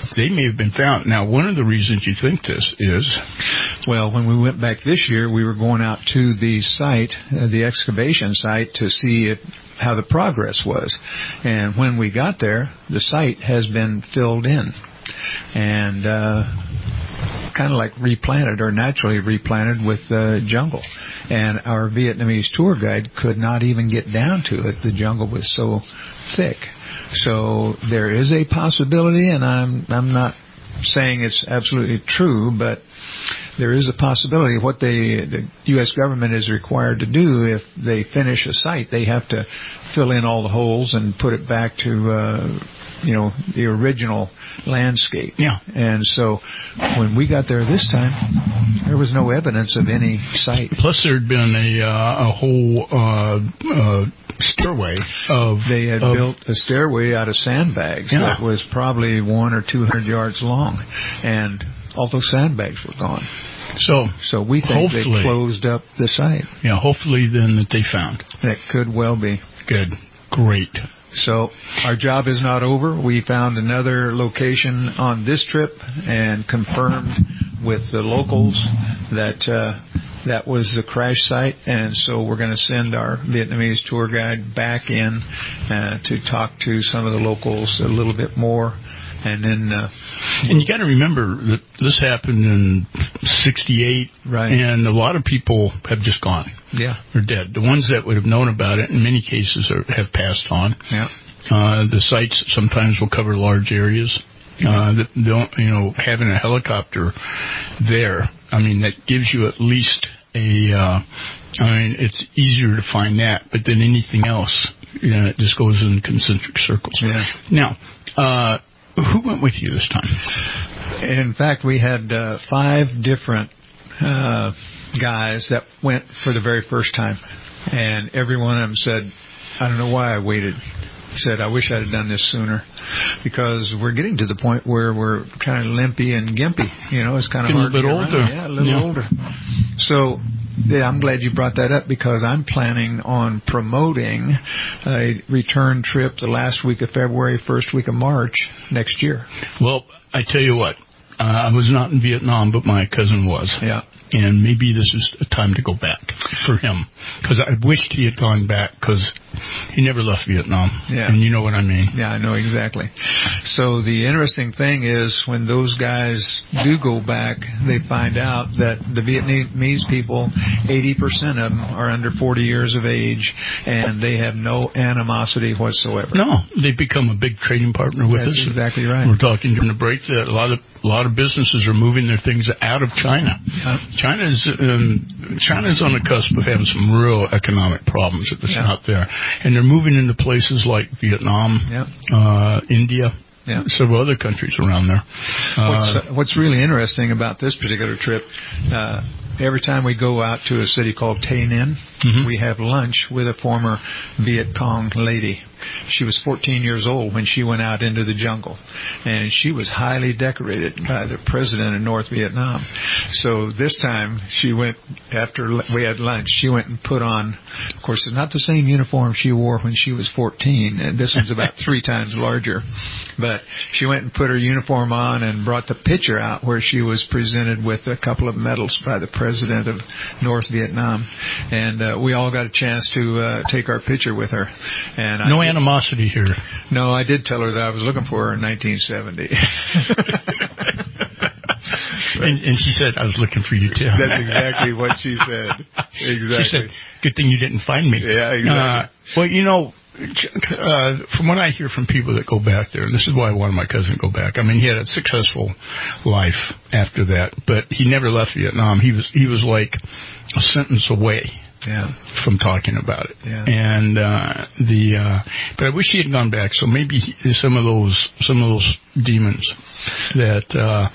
they may have been found. Now, one of the reasons you think this is... Well, when we went back this year, we were going out to the site, the excavation site, to see how the progress was. And when we got there, the site has been filled in and kind of like replanted or naturally replanted with jungle. And our Vietnamese tour guide could not even get down to it. The jungle was so thick. So there is a possibility, and I'm not saying it's absolutely true, but there is a possibility. What the U.S. government is required to do if they finish a site, they have to fill in all the holes and put it back to the original landscape. Yeah. And so when we got there this time, there was no evidence of any site. Plus, there had been a whole stairway of... They had built a stairway out of sandbags that was probably 100 or 200 yards long, and all those sandbags were gone. So we think they closed up the site. Yeah, hopefully then that they found. That could well be. Good. Great. So our job is not over. We found another location on this trip and confirmed with the locals that that was the crash site, and so we're going to send our Vietnamese tour guide back in to talk to some of the locals a little bit more. And then, and you got to remember that this happened in '68, right? And a lot of people have just gone. Yeah, they're dead. The ones that would have known about it, in many cases, have passed on. Yeah. The sites sometimes will cover large areas. Having a helicopter there, I mean, that gives you at least it's easier to find that, but then anything else, it just goes in concentric circles. Yeah. Now, who went with you this time? In fact, we had 5 different guys that went for the very first time. And every one of them said, I don't know why I waited. Said, I wish I'd have done this sooner. Because we're getting to the point where we're kind of limpy and gimpy. It's kind of hard to get around. Yeah, a little older. So... Yeah, I'm glad you brought that up because I'm planning on promoting a return trip the last week of February, first week of March next year. Well, I tell you what, I was not in Vietnam, but my cousin was. Yeah. And maybe this is a time to go back for him. Because I wished he had gone back because he never left Vietnam. Yeah. And you know what I mean. Yeah, I know exactly. So the interesting thing is when those guys do go back, they find out that the Vietnamese people, 80% of them are under 40 years of age, and they have no animosity whatsoever. No, they've become a big trading partner with us. That's exactly right. We're talking during the break that a lot of businesses are moving their things out of China. Yeah. China's on the cusp of having some real economic problems if it's not there. And they're moving into places like Vietnam, India, several other countries around there. What's really interesting about this particular trip, every time we go out to a city called Tay Ninh, we have lunch with a former Viet Cong lady. She was 14 years old when she went out into the jungle, and she was highly decorated by the president of North Vietnam. So this time she went, after we had lunch, she went and put on, of course, it's not the same uniform she wore when she was 14, and this one's about 3 times larger. But she went and put her uniform on and brought the picture out where she was presented with a couple of medals by the president of North Vietnam. And we all got a chance to take our picture with her. And no animosity here. No, I did tell her that I was looking for her in 1970. and she said, I was looking for you too. That's exactly what she said. Exactly. She said, good thing you didn't find me. Yeah, exactly. Well, from what I hear from people that go back there, and this is why I wanted my cousin to go back. I mean, he had a successful life after that, but he never left Vietnam. He was like a sentence away. From talking about it, and but I wish he had gone back. So maybe some of those demons that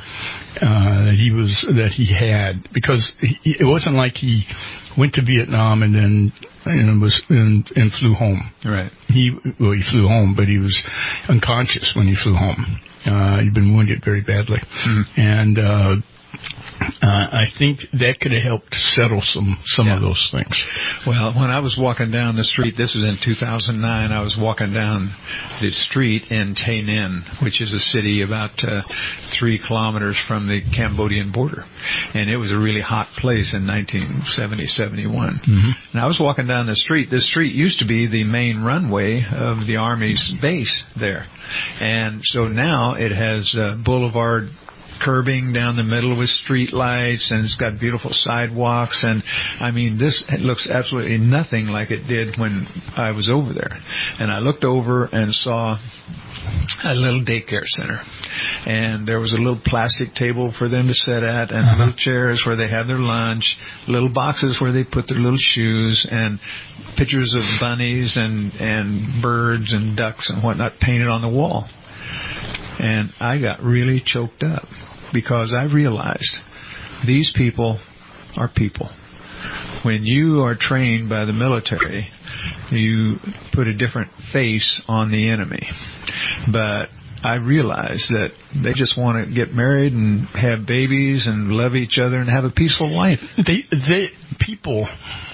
he had, because it wasn't like he went to Vietnam and then and flew home. Right. He flew home, but he was unconscious when he flew home. He'd been wounded very badly, and I think that could have helped settle some of those things. Well, when I was walking down the street, this was in 2009, I was walking down the street in Tay Ninh, which is a city about 3 kilometers from the Cambodian border. And it was a really hot place in 1970, 71. Mm-hmm. And I was walking down the street. This street used to be the main runway of the Army's base there. And so now it has boulevard curbing down the middle with street lights, and it's got beautiful sidewalks, and I mean, this looks absolutely nothing like it did when I was over there. And I looked over and saw a little daycare center, and there was a little plastic table for them to sit at, and little chairs where they had their lunch, little boxes where they put their little shoes, and pictures of bunnies and birds and ducks and whatnot painted on the wall. And I got really choked up because I realized these people are people. When you are trained by the military, you put a different face on the enemy. But I realized that they just want to get married and have babies and love each other and have a peaceful life. People,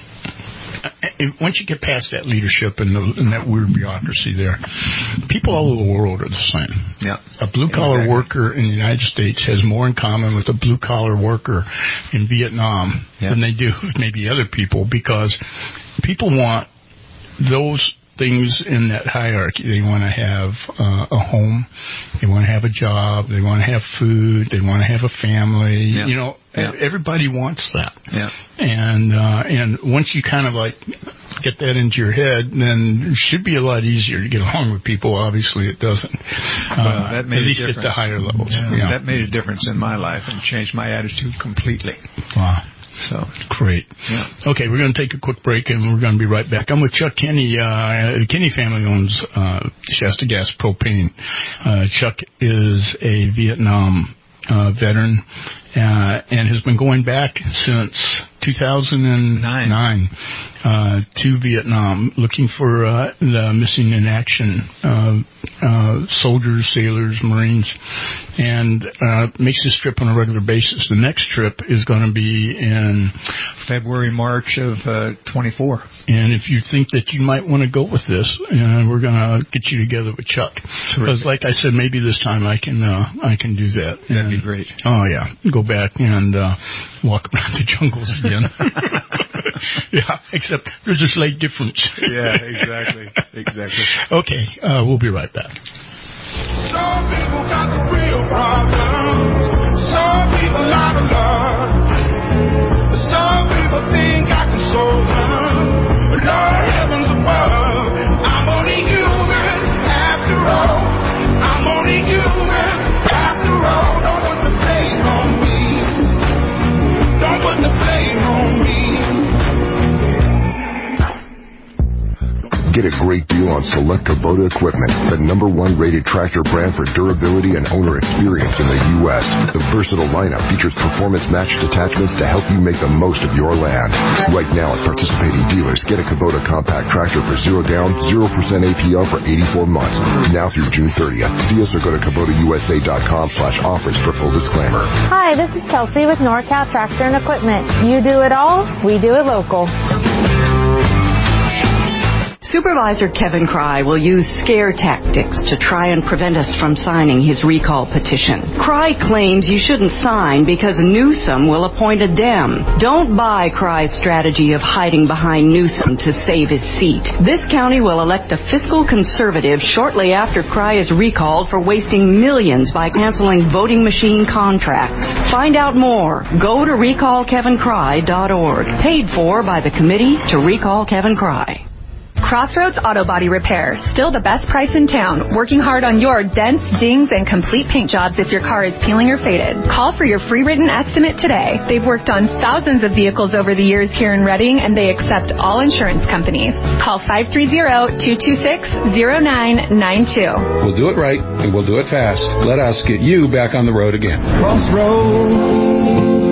once you get past that leadership and that weird bureaucracy there, people all over the world are the same. Yeah. A blue-collar worker in the United States has more in common with a blue-collar worker in Vietnam than they do with maybe other people, because people want those things in that hierarchy. They want to have a home, they want to have a job, they want to have food, they want to have a family. You know, everybody wants that. Yeah. And once you kind of like get that into your head, then it should be a lot easier to get along with people. Obviously, it doesn't. That made at least a difference. at the higher levels. That made a difference in my life and changed my attitude completely. Wow. So great. Yeah. Okay, we're going to take a quick break, and we're going to be right back. I'm with Chuck Kinney. The Kinney family owns Shasta Gas Propane. Chuck is a Vietnam veteran and has been going back since 2009 to Vietnam, looking for the missing in action soldiers, sailors, Marines, and makes this trip on a regular basis. The next trip is going to be in February, March of 24. And if you think that you might want to go with this, we're going to get you together with Chuck. Because, like I said, maybe this time I can do that. That'd be great. Oh yeah, go back and walk around the jungles again. Yeah, except there's a slight difference. Yeah, exactly. Okay, we'll be right back. Some people got the real problems. Some people out of love. Some people think I can solve them. Lord heavens above, I'm only human after all. I'm only human after all. Don't put the blame on me. Don't put the blame on me. Get a great deal on select Kubota equipment, the #1 rated tractor brand for durability and owner experience in the U.S. The versatile lineup features performance-matched attachments to help you make the most of your land. Right now at participating dealers, get a Kubota compact tractor for 0 down, 0% APR for 84 months. Now through June 30th. See us or go to KubotaUSA.com/offers for full disclaimer. Hi, this is Chelsea with NorCal Tractor and Equipment. You do it all, we do it local. Supervisor Kevin Cry will use scare tactics to try and prevent us from signing his recall petition. Cry claims you shouldn't sign because Newsom will appoint a Dem. Don't buy Cry's strategy of hiding behind Newsom to save his seat. This county will elect a fiscal conservative shortly after Cry is recalled for wasting millions by canceling voting machine contracts. Find out more. Go to recallkevincry.org. Paid for by the Committee to Recall Kevin Cry. Crossroads Auto Body Repair, still the best price in town, working hard on your dents, dings, and complete paint jobs if your car is peeling or faded. Call for your free written estimate today. They've worked on thousands of vehicles over the years here in Reading, and they accept all insurance companies. Call 530-226-0992. We'll do it right, and we'll do it fast. Let us get you back on the road again.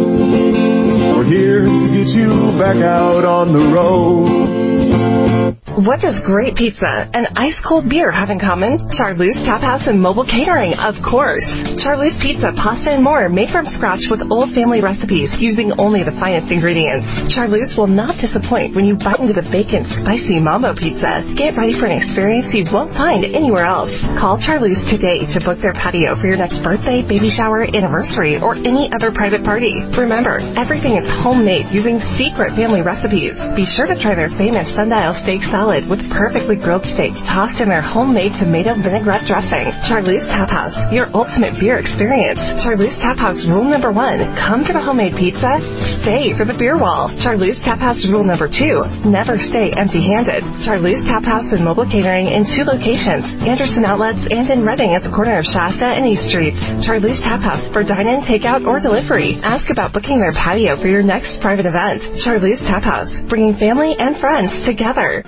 Crossroads, we're here to get you back out on the road. What does great pizza and ice-cold beer have in common? Charlie's Tap House and mobile catering, of course. Charlie's Pizza, pasta, and more made from scratch with old family recipes using only the finest ingredients. Charlie's will not disappoint when you bite into the bacon spicy mambo pizza. Get ready for an experience you won't find anywhere else. Call Charlie's today to book their patio for your next birthday, baby shower, anniversary, or any other private party. Remember, everything is homemade using secret family recipes. Be sure to try their famous sundial steak salad with perfectly grilled steak tossed in their homemade tomato vinaigrette dressing. Charlie's Tap House, your ultimate beer experience. Charlie's Tap House rule number 1, come for the homemade pizza, stay for the beer wall. Charlie's Tap House rule number 2, never stay empty-handed. Charlie's Tap House and mobile catering in 2 locations, Anderson Outlets and in Reading at the corner of Shasta and East Streets. Charlie's Tap House for dine-in, takeout, or delivery. Ask about booking their patio for your next private event. Charlie's Tap House, bringing family and friends together.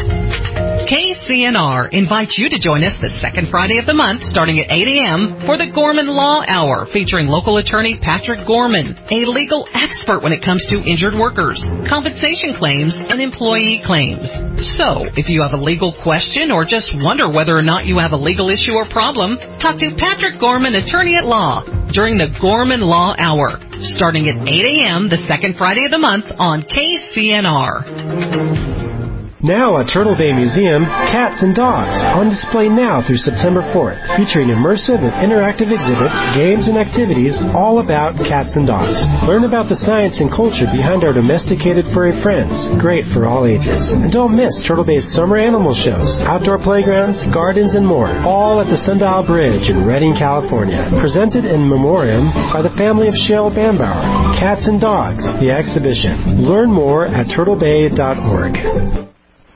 KCNR invites you to join us the second Friday of the month starting at 8 a.m. for the Gorman Law Hour featuring local attorney Patrick Gorman, a legal expert when it comes to injured workers, compensation claims, and employee claims. So, if you have a legal question or just wonder whether or not you have a legal issue or problem, talk to Patrick Gorman, attorney at law, during the Gorman Law Hour starting at 8 a.m. the second Friday of the month on KCNR. Now at Turtle Bay Museum, Cats and Dogs, on display now through September 4th, featuring immersive and interactive exhibits, games, and activities all about cats and dogs. Learn about the science and culture behind our domesticated furry friends, great for all ages. And don't miss Turtle Bay's summer animal shows, outdoor playgrounds, gardens, and more, all at the Sundial Bridge in Redding, California. Presented in memoriam by the family of Cheryl Bambauer. Cats and Dogs, the exhibition. Learn more at turtlebay.org.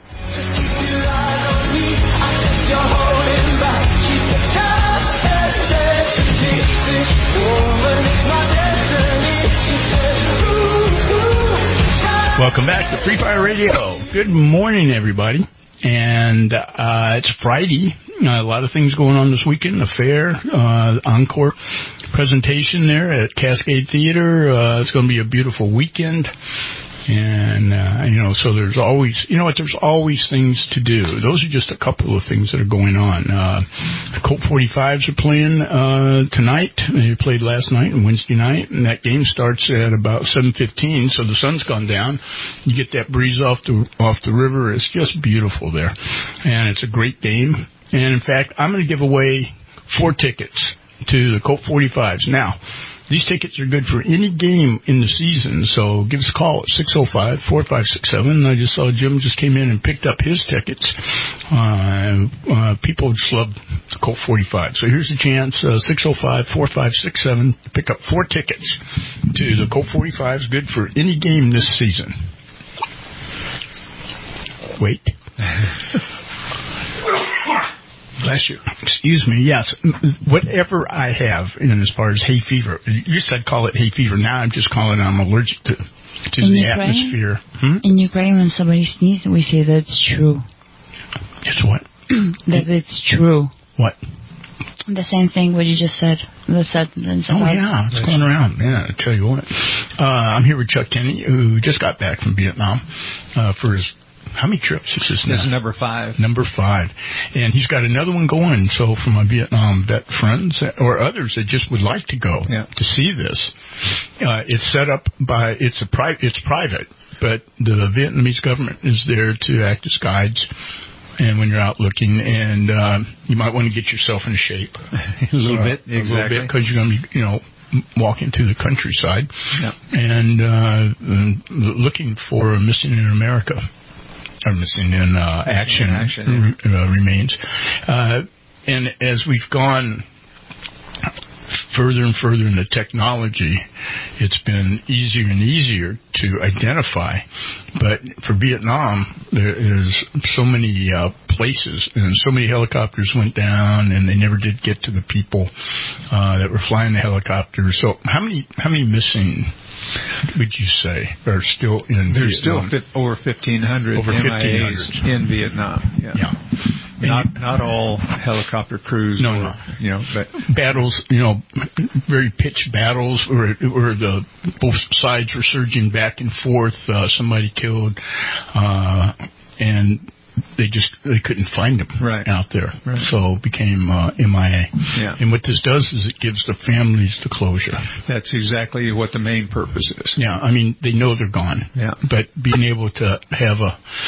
Welcome back to Free Fire Radio. Good morning, everybody. And it's Friday. A lot of things going on this weekend. The fair, encore presentation there at Cascade Theater. It's going to be a beautiful weekend. And, so there's always, there's always things to do. Those are just a couple of things that are going on. The Colt 45s are playing tonight. They played last night and Wednesday night, and that game starts at about 7:15, so the sun's gone down. You get that breeze off the river. It's just beautiful there. And it's a great game. And, in fact, I'm going to give away 4 tickets to the Colt 45s. Now, these tickets are good for any game in the season, so give us a call at 605-4567. I just saw Jim just came in and picked up his tickets. People just love the Colt 45. So here's the chance, 605-4567, to pick up 4 tickets to the Colt 45s, good for any game this season. Wait. Bless you. Excuse me. Yes. Whatever I have as far as hay fever. You said call it hay fever. Now I'm just calling it I'm allergic to the atmosphere. In Ukraine, when somebody sneezes, we say that's true. It's what? That it's true. What? The same thing what you just said. The sentence. Oh, yeah. It's going around. Yeah, I tell you what. I'm here with Chuck Kenny, who just got back from Vietnam for his... How many trips is this now? This is number 5. Number 5. And he's got another one going. So for my Vietnam vet friends or others that just would like to go to see this, it's set up by, it's private, but the Vietnamese government is there to act as guides. And when you're out looking, and you might want to get yourself in shape. a little bit, exactly. A little bit, because you're going to be, walking through the countryside and looking for a missing in America. Or missing in action remains. And as we've gone further and further in the technology, it's been easier and easier to identify. But for Vietnam, there is so many places, and so many helicopters went down, and they never did get to the people that were flying the helicopters. So how many missing would you say are still in There's Vietnam? Still over 1,500 MIAs in Vietnam. Yeah. Not all helicopter crews. No. But battles. Very pitched battles where the both sides were surging back and forth. Somebody killed, and they couldn't find them out there. Right. So it became MIA. Yeah. And what this does is it gives the families the closure. That's exactly what the main purpose is. Yeah, I mean, they know they're gone. Yeah. But being able to have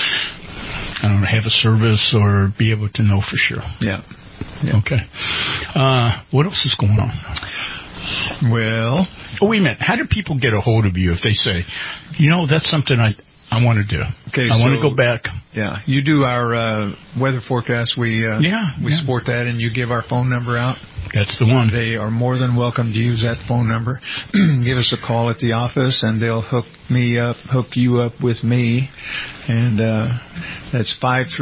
a service or be able to know for sure. Yeah. Okay. What else is going on? Well, wait a minute. How do people get a hold of you if they say, that's something I want to do. Okay, I want to go back. Yeah, you do our weather forecast. We support that, and you give our phone number out. That's the one. They are more than welcome to use that phone number. Give us a call at the office, and they'll hook you up with me. And that's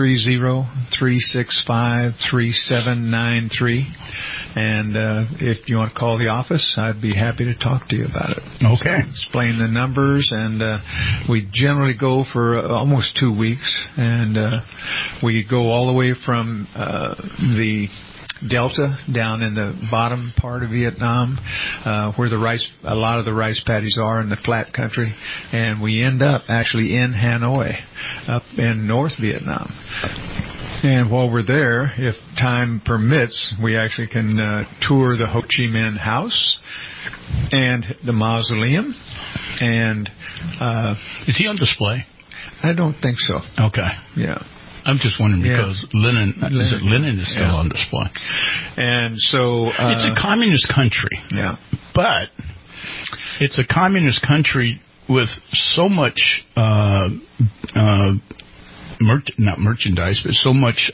530-365-3793. And if you want to call the office, I'd be happy to talk to you about it. Okay. Explain the numbers, and we generally go for almost 2 weeks, and we go all the way from the Delta down in the bottom part of Vietnam, where a lot of the rice paddies are in the flat country, and we end up actually in Hanoi, up in North Vietnam. And while we're there, if time permits, we actually can tour the Ho Chi Minh House and the mausoleum. And is he on display? I don't think so. Okay. Yeah. I'm just wondering because Lenin is still on display. And so it's a communist country. Yeah. But it's a communist country with so much not merchandise, but so much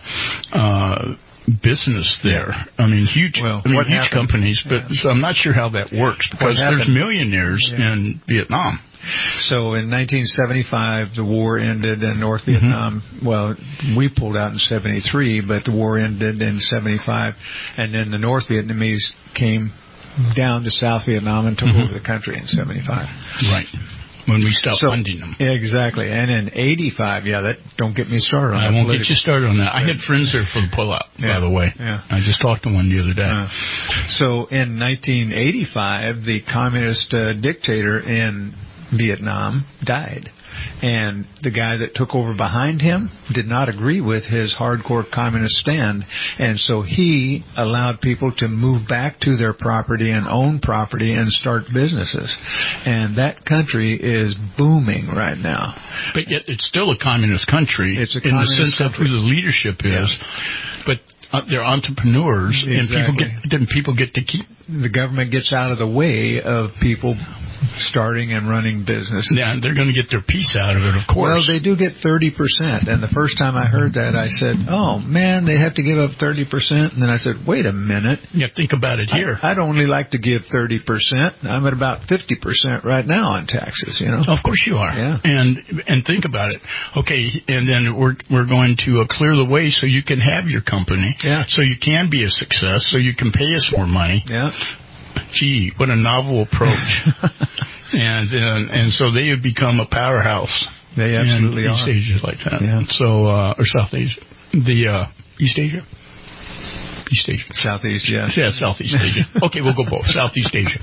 business there. I mean, huge companies, but so I'm not sure how that works because there's millionaires in Vietnam. So in 1975, the war ended in North Vietnam. Well, we pulled out in 73, but the war ended in 75, and then the North Vietnamese came down to South Vietnam and took over the country in 75. Right. When we stopped funding them. Exactly. And in 85, don't get me started on that. I won't get you started on that. I had friends there for the pullout, by the way. Yeah. I just talked to one the other day. So in 1985, the communist dictator in Vietnam died. And the guy that took over behind him did not agree with his hardcore communist stand. And so he allowed people to move back to their property and own property and start businesses. And that country is booming right now. But yet it's still a communist country in the sense of who the leadership is. But they're entrepreneurs, and people get to keep. The government gets out of the way of people starting and running businesses. Yeah, they're going to get their piece out of it, of course. Well, they do get 30%. And the first time I heard that, I said, oh, man, they have to give up 30%. And then I said, wait a minute. Yeah, think about it here. I'd only like to give 30%. I'm at about 50% right now on taxes, Of course you are. Yeah. And think about it. Okay, and then we're going to clear the way so you can have your company. Yeah. So you can be a success, so you can pay us more money. Yeah. Gee, what a novel approach. and so they have become a powerhouse. They absolutely in East are. Asia like that. Yeah. So, or South Asia. East Asia? East Asia. Southeast, yeah. Yeah, Southeast Asia. Okay, we'll go both. Southeast Asia.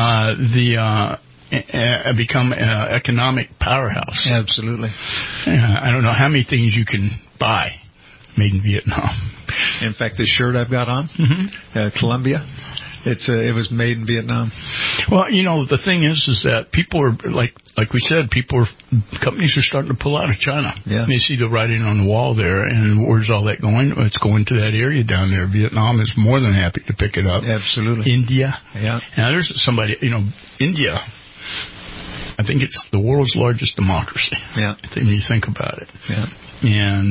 Become an economic powerhouse. Absolutely. I don't know how many things you can buy made in Vietnam. In fact, this shirt I've got on, Columbia, it was made in Vietnam. Well, the thing is that people are like we said, companies are starting to pull out of China. Yeah. They see the writing on the wall there, and where's all that going? It's going to that area down there. Vietnam is more than happy to pick it up. Absolutely. India. Yeah. Now there's somebody, India. I think it's the world's largest democracy. Yeah. When you think about it. Yeah. And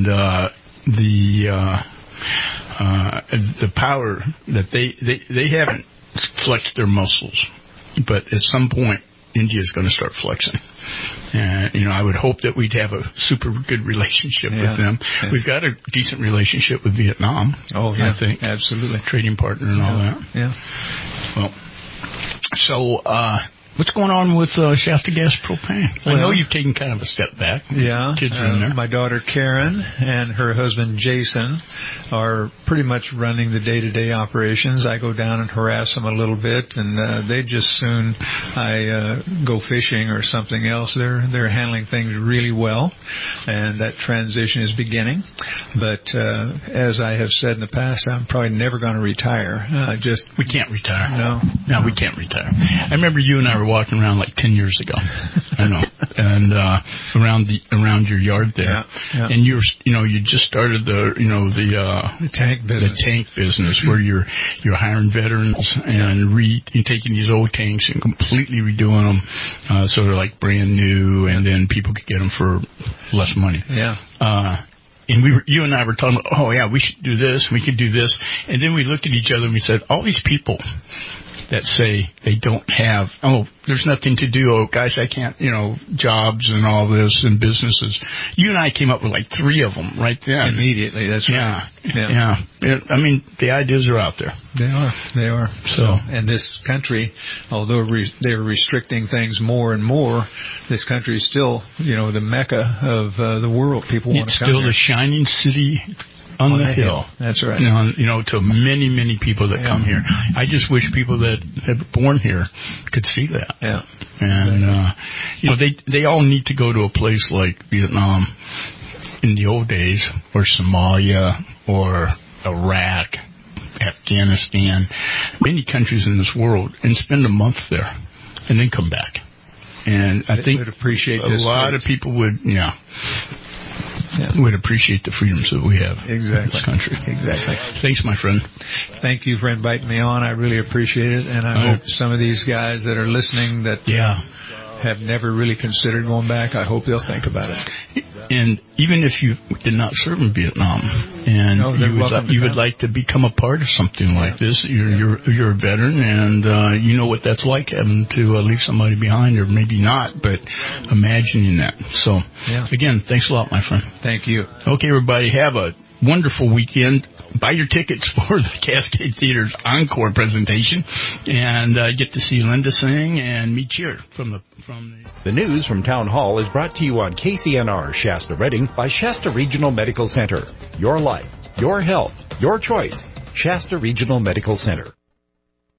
the power that they haven't flexed their muscles, but at some point India is going to start flexing. And I would hope that we'd have a super good relationship with them. Yeah. We've got a decent relationship with Vietnam. Oh, yeah. I think absolutely, trading partner and all that. Yeah. Well, so What's going on with Shasta Gas Propane? I know you've taken kind of a step back. Yeah. Kids are in there. My daughter Karen and her husband Jason are pretty much running the day-to-day operations. I go down and harass them a little bit, and they just soon I go fishing or something else. They're handling things really well, and that transition is beginning. But as I have said in the past, I'm probably never going to retire. We can't retire. No, we can't retire. I remember you and I were walking around like 10 years ago. I know, and around your yard there, and you just started the tank business. The tank business where you're hiring veterans and you're taking these old tanks and completely redoing them, so they're like brand new, and then people could get them for less money. Yeah. And you and I were talking about, oh yeah, we should do this, we could do this, and then we looked at each other and we said, all these people that say they don't have, there's nothing to do, guys, I can't, jobs and all this and businesses. You and I came up with like 3 of them right then. Immediately, that's right. Yeah. I mean, the ideas are out there. They are. So, and this country, although they're restricting things more and more, this country is still, the mecca of the world. People want to come here. It's still the shining city on the hill. That's right. To many, many people that come here. I just wish people that have born here could see that. Yeah. And, they all need to go to a place like Vietnam in the old days, or Somalia, or Iraq, Afghanistan, many countries in this world, and spend a month there, and then come back. And I think would appreciate a lot of people would, would appreciate the freedoms that we have in this country. Exactly. Thanks, my friend. Thank you for inviting me on. I really appreciate it, and I hope some of these guys that are listening that have never really considered going back, I hope they'll think about it. And even if you did not serve in Vietnam, and you would like to become a part of something like this, you're a veteran, and you know what that's like, having to leave somebody behind, or maybe not, but imagining that. So, again, thanks a lot, my friend. Thank you. Okay, everybody, have a wonderful weekend. Buy your tickets for the Cascade Theater's encore presentation, and get to see Linda sing and meet Cheer from the news from Town Hall is brought to you on KCNR Shasta Redding by Shasta Regional Medical Center. Your life, your health, your choice. Shasta Regional Medical Center.